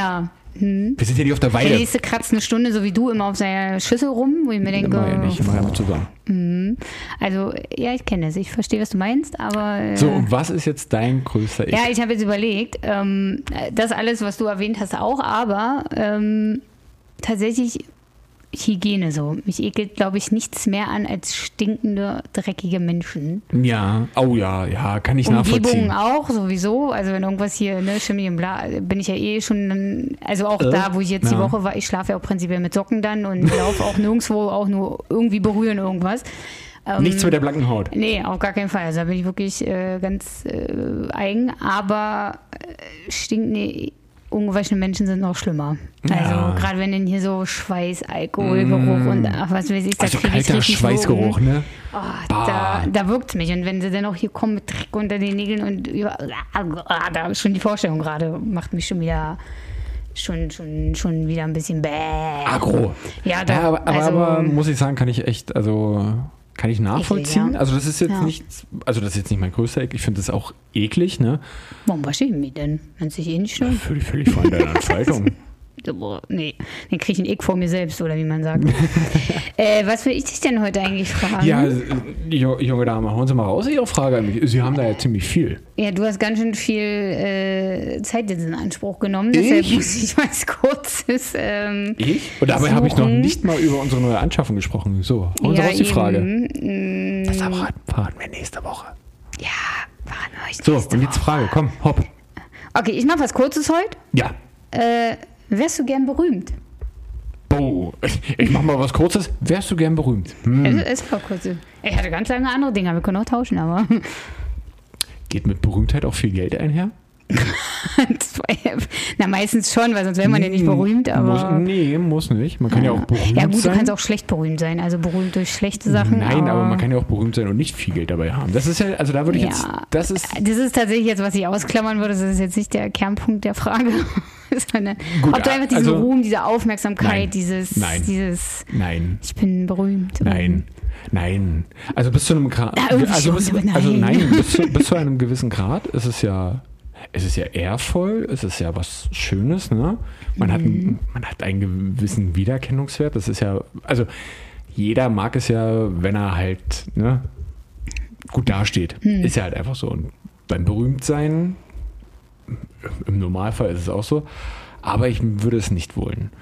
Hm. Wir sind ja nicht auf der Weide. Der nächste kratzt eine Stunde, so wie du, immer auf seiner Schüssel rum, wo ich mir denke... Ja, nicht, immer damit zusammen. Mh. Also, ja, ich kenne es. Ich verstehe, was du meinst, aber... Äh, so, und was ist jetzt dein größter Ich? Ja, ich habe jetzt überlegt, ähm, das alles, was du erwähnt hast, auch, aber ähm, tatsächlich... Hygiene so. Mich ekelt, glaube ich, nichts mehr an als stinkende, dreckige Menschen. Ja, oh ja, ja, kann ich nachvollziehen. Umgebungen auch, sowieso. Also wenn irgendwas hier, ne, Schimmel und bla, bin ich ja eh schon, also auch äh, da, wo ich jetzt ja. die Woche war, ich schlafe ja auch prinzipiell mit Socken dann und laufe auch nirgendwo, auch nur irgendwie berühren irgendwas. Ähm, Nichts mit der blanken Haut. Nee, auf gar keinen Fall. Also da bin ich wirklich äh, ganz äh, eigen, aber äh, stinkt, nee, ungewaschene Menschen sind noch schlimmer. Also ja. gerade wenn dann hier so Schweiß, Alkoholgeruch mm. und ach, was weiß ich, das also kalter Schweißgeruch, Wogen. Ne? Oh, da da wirkt es mich. Und wenn sie dann auch hier kommen mit Dreck unter den Nägeln und über, ah, da schon die Vorstellung gerade macht mich schon wieder schon, schon, schon wieder ein bisschen bäh. Agro. Ja, da, ja aber, aber, also, aber muss ich sagen, kann ich echt, also kann ich nachvollziehen. Eklig, ja. Also das ist jetzt ja. nicht, also das ist jetzt nicht mein größter Eck. Ich finde das auch eklig, ne? Warum wasche ich mich denn? Wenn es sich eh nicht stört? Ja, völlig, völlig von deiner Entfaltung. Nee, dann kriege ich einen Eck vor mir selbst, oder wie man sagt. äh, was will ich dich denn heute eigentlich fragen? Ja, junge Dame, hauen Sie mal raus, Ihre Frage an mich. Sie haben da ja ziemlich viel. Ja, du hast ganz schön viel äh, Zeit jetzt in Anspruch genommen. Ich? Deshalb muss ich was Kurzes ähm, Ich? Und dabei habe ich noch nicht mal über unsere neue Anschaffung gesprochen. So, hauen Sie ja, raus die Frage. Eben, das verraten wir nächste Woche. Ja, verraten wir euch So, und jetzt Frage, komm, hopp. Okay, ich mache was Kurzes heute. Ja. Äh, wärst du gern berühmt? Oh, ich mach mal was Kurzes. Wärst du gern berühmt? Hm. Es, es war kurz. Ich hatte ganz lange andere Dinge, wir können auch tauschen, aber... Geht mit Berühmtheit auch viel Geld einher? Na, meistens schon, weil sonst wäre man ja nicht berühmt, aber... Muss, nee, muss nicht. Man kann ja, ja auch berühmt sein. Ja gut, sein. du kannst auch schlecht berühmt sein, also berühmt durch schlechte Sachen. Nein, aber, aber man kann ja auch berühmt sein und nicht viel Geld dabei haben. Das ist ja, also da würde ich ja, jetzt... Das ist, das ist tatsächlich jetzt, was ich ausklammern würde, das ist jetzt nicht der Kernpunkt der Frage. Sondern gut, ob du einfach diesen also, Ruhm, diese Aufmerksamkeit, nein, dieses... Nein, dieses nein. Ich bin berühmt. Nein. Nein. Also bis zu einem Grad... Ja, also, bis, nein. also nein, bis zu, bis zu einem gewissen Grad ist es ja... Es ist ja ehrvoll, es ist ja was Schönes, ne? Man, mhm. hat, man hat einen gewissen Wiedererkennungswert. Das ist ja, also jeder mag es ja, wenn er halt ne, gut dasteht. Mhm. Ist ja halt einfach so. Und beim Berühmtsein, im Normalfall ist es auch so, aber ich würde es nicht wollen.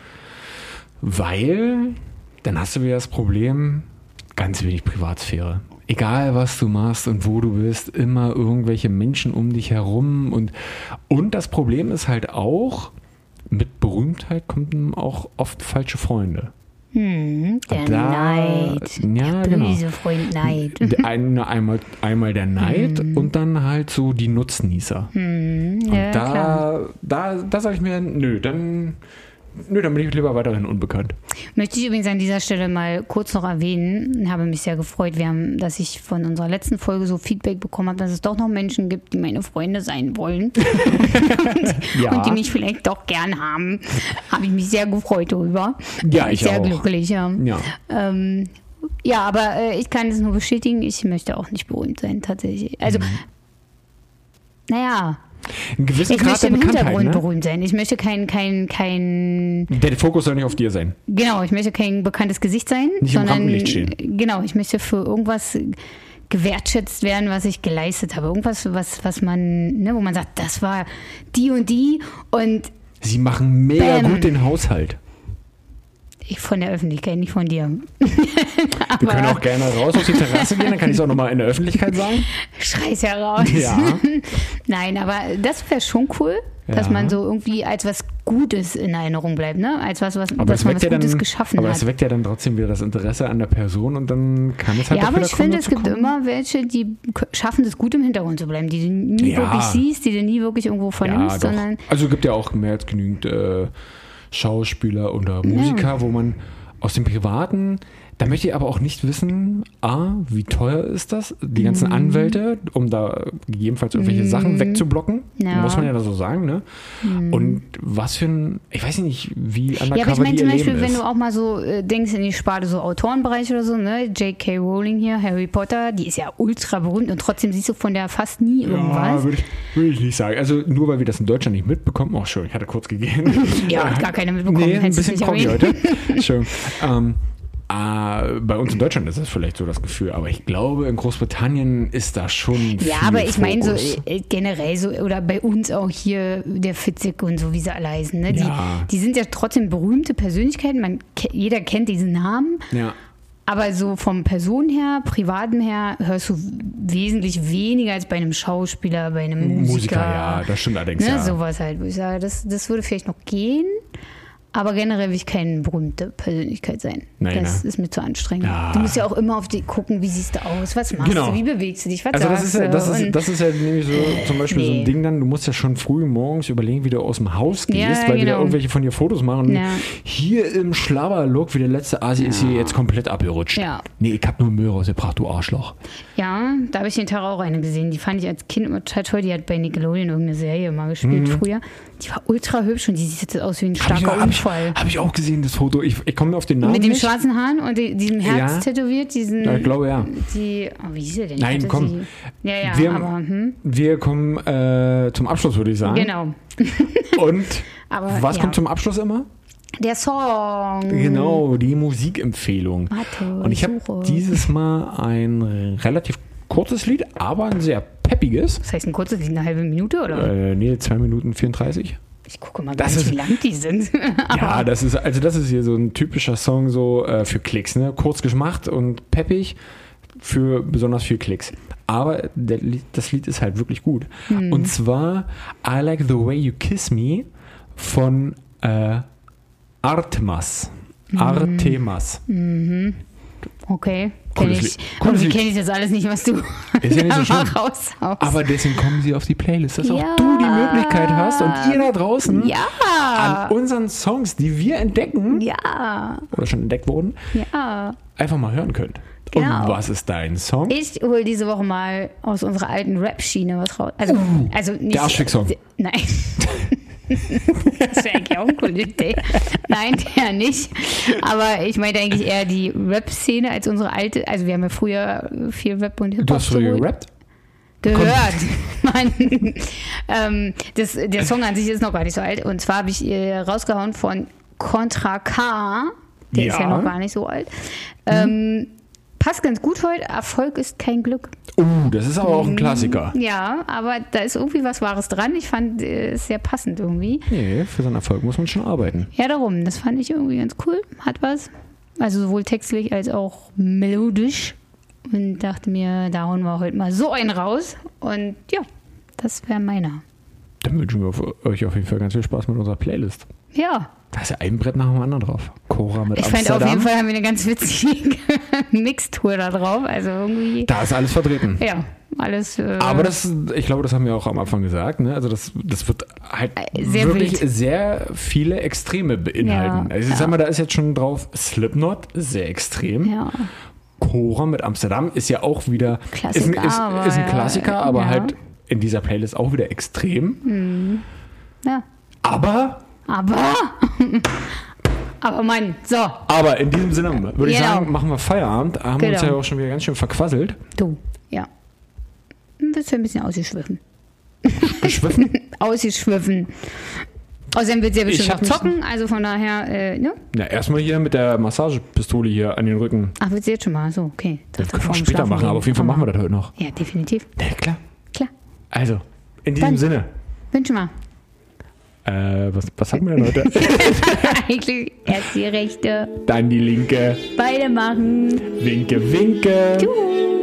Weil dann hast du wieder das Problem, ganz wenig Privatsphäre. Egal, was du machst und wo du bist, immer irgendwelche Menschen um dich herum. Und, und das Problem ist halt auch, mit Berühmtheit kommen auch oft falsche Freunde. Hm, der da, Neid. Ja, der genau. böse Freund Neid. Ein, einmal, einmal der Neid hm. und dann halt so die Nutznießer. Hm, und ja, da, klar. da, da sage ich mir, nö, dann... Nö, dann bin ich lieber weiterhin unbekannt. Möchte ich übrigens an dieser Stelle mal kurz noch erwähnen, habe mich sehr gefreut, wir haben, dass ich von unserer letzten Folge so Feedback bekommen habe, dass es doch noch Menschen gibt, die meine Freunde sein wollen und, ja. und die mich vielleicht doch gern haben. Habe ich mich sehr gefreut darüber. Ja, ich sehr auch. glücklich, ja. Ja, ähm, ja aber äh, ich kann es nur bestätigen, ich möchte auch nicht berühmt sein, tatsächlich. Also, mhm. naja... Einen gewissen ich Grad möchte der im Bekanntheit, Hintergrund ne? berühmt sein. Ich möchte kein, kein, kein... Der Fokus soll nicht auf dir sein. Genau, ich möchte kein bekanntes Gesicht sein, nicht sondern... im Rampenlicht stehen. Genau, ich möchte für irgendwas gewertschätzt werden, was ich geleistet habe. Irgendwas, was, was man, ne, wo man sagt, das war die und die und... Sie machen mega bam. gut den Haushalt. Ich von der Öffentlichkeit, nicht von dir. Wir können auch gerne raus auf die Terrasse gehen, dann kann ich es auch nochmal in der Öffentlichkeit sagen. Schrei's heraus. Ja. Nein, aber das wäre schon cool, ja. dass man so irgendwie als was Gutes in Erinnerung bleibt, ne? Als was, was dass man was ja Gutes dann, geschaffen aber hat. Aber es weckt ja dann trotzdem wieder das Interesse an der Person und dann kann es halt ja, auch aber wieder ich finde, es gibt kommen. immer welche, die schaffen es gut im Hintergrund zu bleiben, die du nie ja. wirklich siehst, die du nie wirklich irgendwo vernimmst, ja, sondern... Also es gibt ja auch mehr als genügend äh, Schauspieler oder Musiker, ja. wo man aus dem Privaten Da möchte ich aber auch nicht wissen, A, wie teuer ist das? Die ganzen mm. Anwälte, um da gegebenenfalls irgendwelche mm. Sachen wegzublocken, ja. muss man ja da so sagen, ne? Mm. Und was für ein, ich weiß nicht, wie undercover ja, aber ich meine zum Beispiel, Leben wenn ist. du auch mal so äh, denkst in die Sparte so Autorenbereich oder so, ne? J K Rowling hier, Harry Potter, die ist ja ultra berühmt und trotzdem siehst du von der fast nie irgendwas. Ja, würde ich, würd ich nicht sagen. Also nur, weil wir das in Deutschland nicht mitbekommen. Oh, schön, ich hatte kurz gegeben. Ja, hat gar keiner mitbekommen. Nee, ein bisschen Promi heute. Schön. Ähm, äh, bei uns in Deutschland ist das vielleicht so das Gefühl, aber ich glaube, in Großbritannien ist da schon viel Ja, aber ich meine so Fokus. generell so, oder bei uns auch hier der Fitzek und so, wie sie alle heißen, ne? Die, Ja. die sind ja trotzdem berühmte Persönlichkeiten, man, jeder kennt diesen Namen. Ja. Aber so vom Person her, privatem her, hörst du wesentlich weniger als bei einem Schauspieler, bei einem Musiker. Musiker, ja, das stimmt allerdings, ne, ja. Sowas halt, wo ich sage, das, das würde vielleicht noch gehen. Aber generell will ich keine berühmte Persönlichkeit sein. Nein, das ne? ist mir zu anstrengend. Ja. Du musst ja auch immer auf die gucken, wie siehst du aus, was machst Genau. du, wie bewegst du dich, was Also das sagst ist, ja, du? das, ist, Und- das ist ja nämlich so zum Beispiel so Nee. ein Ding dann, du musst ja schon früh morgens überlegen, wie du aus dem Haus gehst, Ja, weil wieder genau. irgendwelche von dir Fotos machen. Und Ja. hier im Schlabberlook, wie der letzte Asi ist hier jetzt komplett abgerutscht. Ja. Nee, ich hab nur Müll rausgebracht, du Arschloch. Ja, da habe ich den Tag auch eine gesehen. Die fand ich als Kind immer total toll. Die hat bei Nickelodeon irgendeine Serie mal gespielt früher. Die war ultra hübsch und die sieht jetzt aus wie ein Mhm. Hab ich, starker hab ich, Unfall. hab ich auch gesehen, das Foto. Ich, ich komme auf den Namen Mit dem nicht. schwarzen Haaren und die, diesem Herz Ja. tätowiert, diesen. Ja, ich glaube, ja. Die, oh, wie hieß der denn? Nein, Hatte komm. Sie, ja, ja, Wir- aber, hm, Wir kommen äh, zum Abschluss, würde ich sagen. genau. Und Aber, was ja. kommt zum Abschluss immer? Der Song. Genau, die Musikempfehlung. Warte, Und ich habe suche. dieses Mal ein relativ kurzes Lied, aber ein sehr peppiges. Das heißt ein kurzes Lied, eine halbe Minute, oder? Äh, nee, zwei Minuten vierunddreißig. Ich gucke mal gar das nicht, ist- wie lang die sind. Ja, das ist, also das ist hier so ein typischer Song so äh, für Klicks, ne? Kurz gemacht und peppig für besonders viel Klicks. Aber der Lied, das Lied ist halt wirklich gut. Hm. Und zwar I Like the Way You Kiss Me von äh, Artemas. Hm. Artemas. Okay. Kenn Cooles ich. Lied. Cooles Irgendwie Lied. kenne ich das alles nicht, was du Ist ja nicht so da mal schlimm. raushaust. Aber deswegen kommen sie auf die Playlist, dass Ja. auch du die Möglichkeit hast und ihr da draußen ja. an unseren Songs, die wir entdecken Ja. oder schon entdeckt wurden, Ja. einfach mal hören könnt. Genau. Und was ist dein Song? Ich hole diese Woche mal aus unserer alten Rap-Schiene was raus. Also, also nicht. der Arschfick-Song. Nein. Das wäre eigentlich auch ein cooles Idee. Nein, der nicht. Aber ich meinte eigentlich eher die Rap-Szene als unsere alte. Also wir haben ja früher viel Rap und Hip-Hop Du hast früher geholt. gerappt? Gehört. Mann. ähm, das, der Song an sich ist noch gar nicht so alt. Und zwar habe ich äh, rausgehauen von Contra K. Der ist ja Ja. noch gar nicht so alt. Ähm, passt ganz gut heute. Erfolg ist kein Glück. Uh, das ist aber auch ein Klassiker. Ja, aber da ist irgendwie was Wahres dran. Ich fand äh, es sehr passend irgendwie. Nee, für so einen Erfolg muss man schon arbeiten. Ja, darum. Das fand ich irgendwie ganz cool. Hat was. Also sowohl textlich als auch melodisch. Und dachte mir, da hauen wir heute mal so einen raus. Und ja, das wäre meiner. Dann wünschen wir auf- euch auf jeden Fall ganz viel Spaß mit unserer Playlist. Ja, Da ist ja ein Brett nach dem anderen drauf. Cora mit ich fand Amsterdam. auf jeden Fall haben wir eine ganz witzige Mixtour da drauf. Also irgendwie, Da ist alles vertreten. ja, alles. Äh, Aber das, ich glaube, das haben wir auch am Anfang gesagt, ne? Also das, das wird halt Sehr wirklich wild. sehr viele Extreme beinhalten. Ja, also ich ja. sag mal, da ist jetzt schon drauf Slipknot, sehr extrem. ja, Cora mit Amsterdam ist ja auch wieder Klassiker, ist, ein- ist, aber, ist ein Klassiker, aber ja. halt in dieser Playlist auch wieder extrem. ja. Aber, Aber, aber Mann, so, aber in diesem Sinne würde ich Genau. sagen, machen wir Feierabend. Haben uns Genau. ja auch schon wieder ganz schön verquasselt. du, ja. Bist ja ein bisschen ausgeschwiffen. Geschwiffen. Ausgeschwiffen. Außerdem wird sie ja Ich bestimmt hab noch mich- zocken, also von daher, äh, ne? Na, erstmal hier mit der Massagepistole hier an den Rücken. Ach, wird sie jetzt schon mal, so, okay. Das können wir später machen, aber auf jeden Fall machen wir das heute noch. Ja, definitiv, Ja, klar. klar. Also, in diesem Dann- Sinne. Wünsche mal. Äh, was, was haben wir denn heute? Eigentlich erst die rechte, Dann die linke. beide machen. Winke, winke. Tschüss.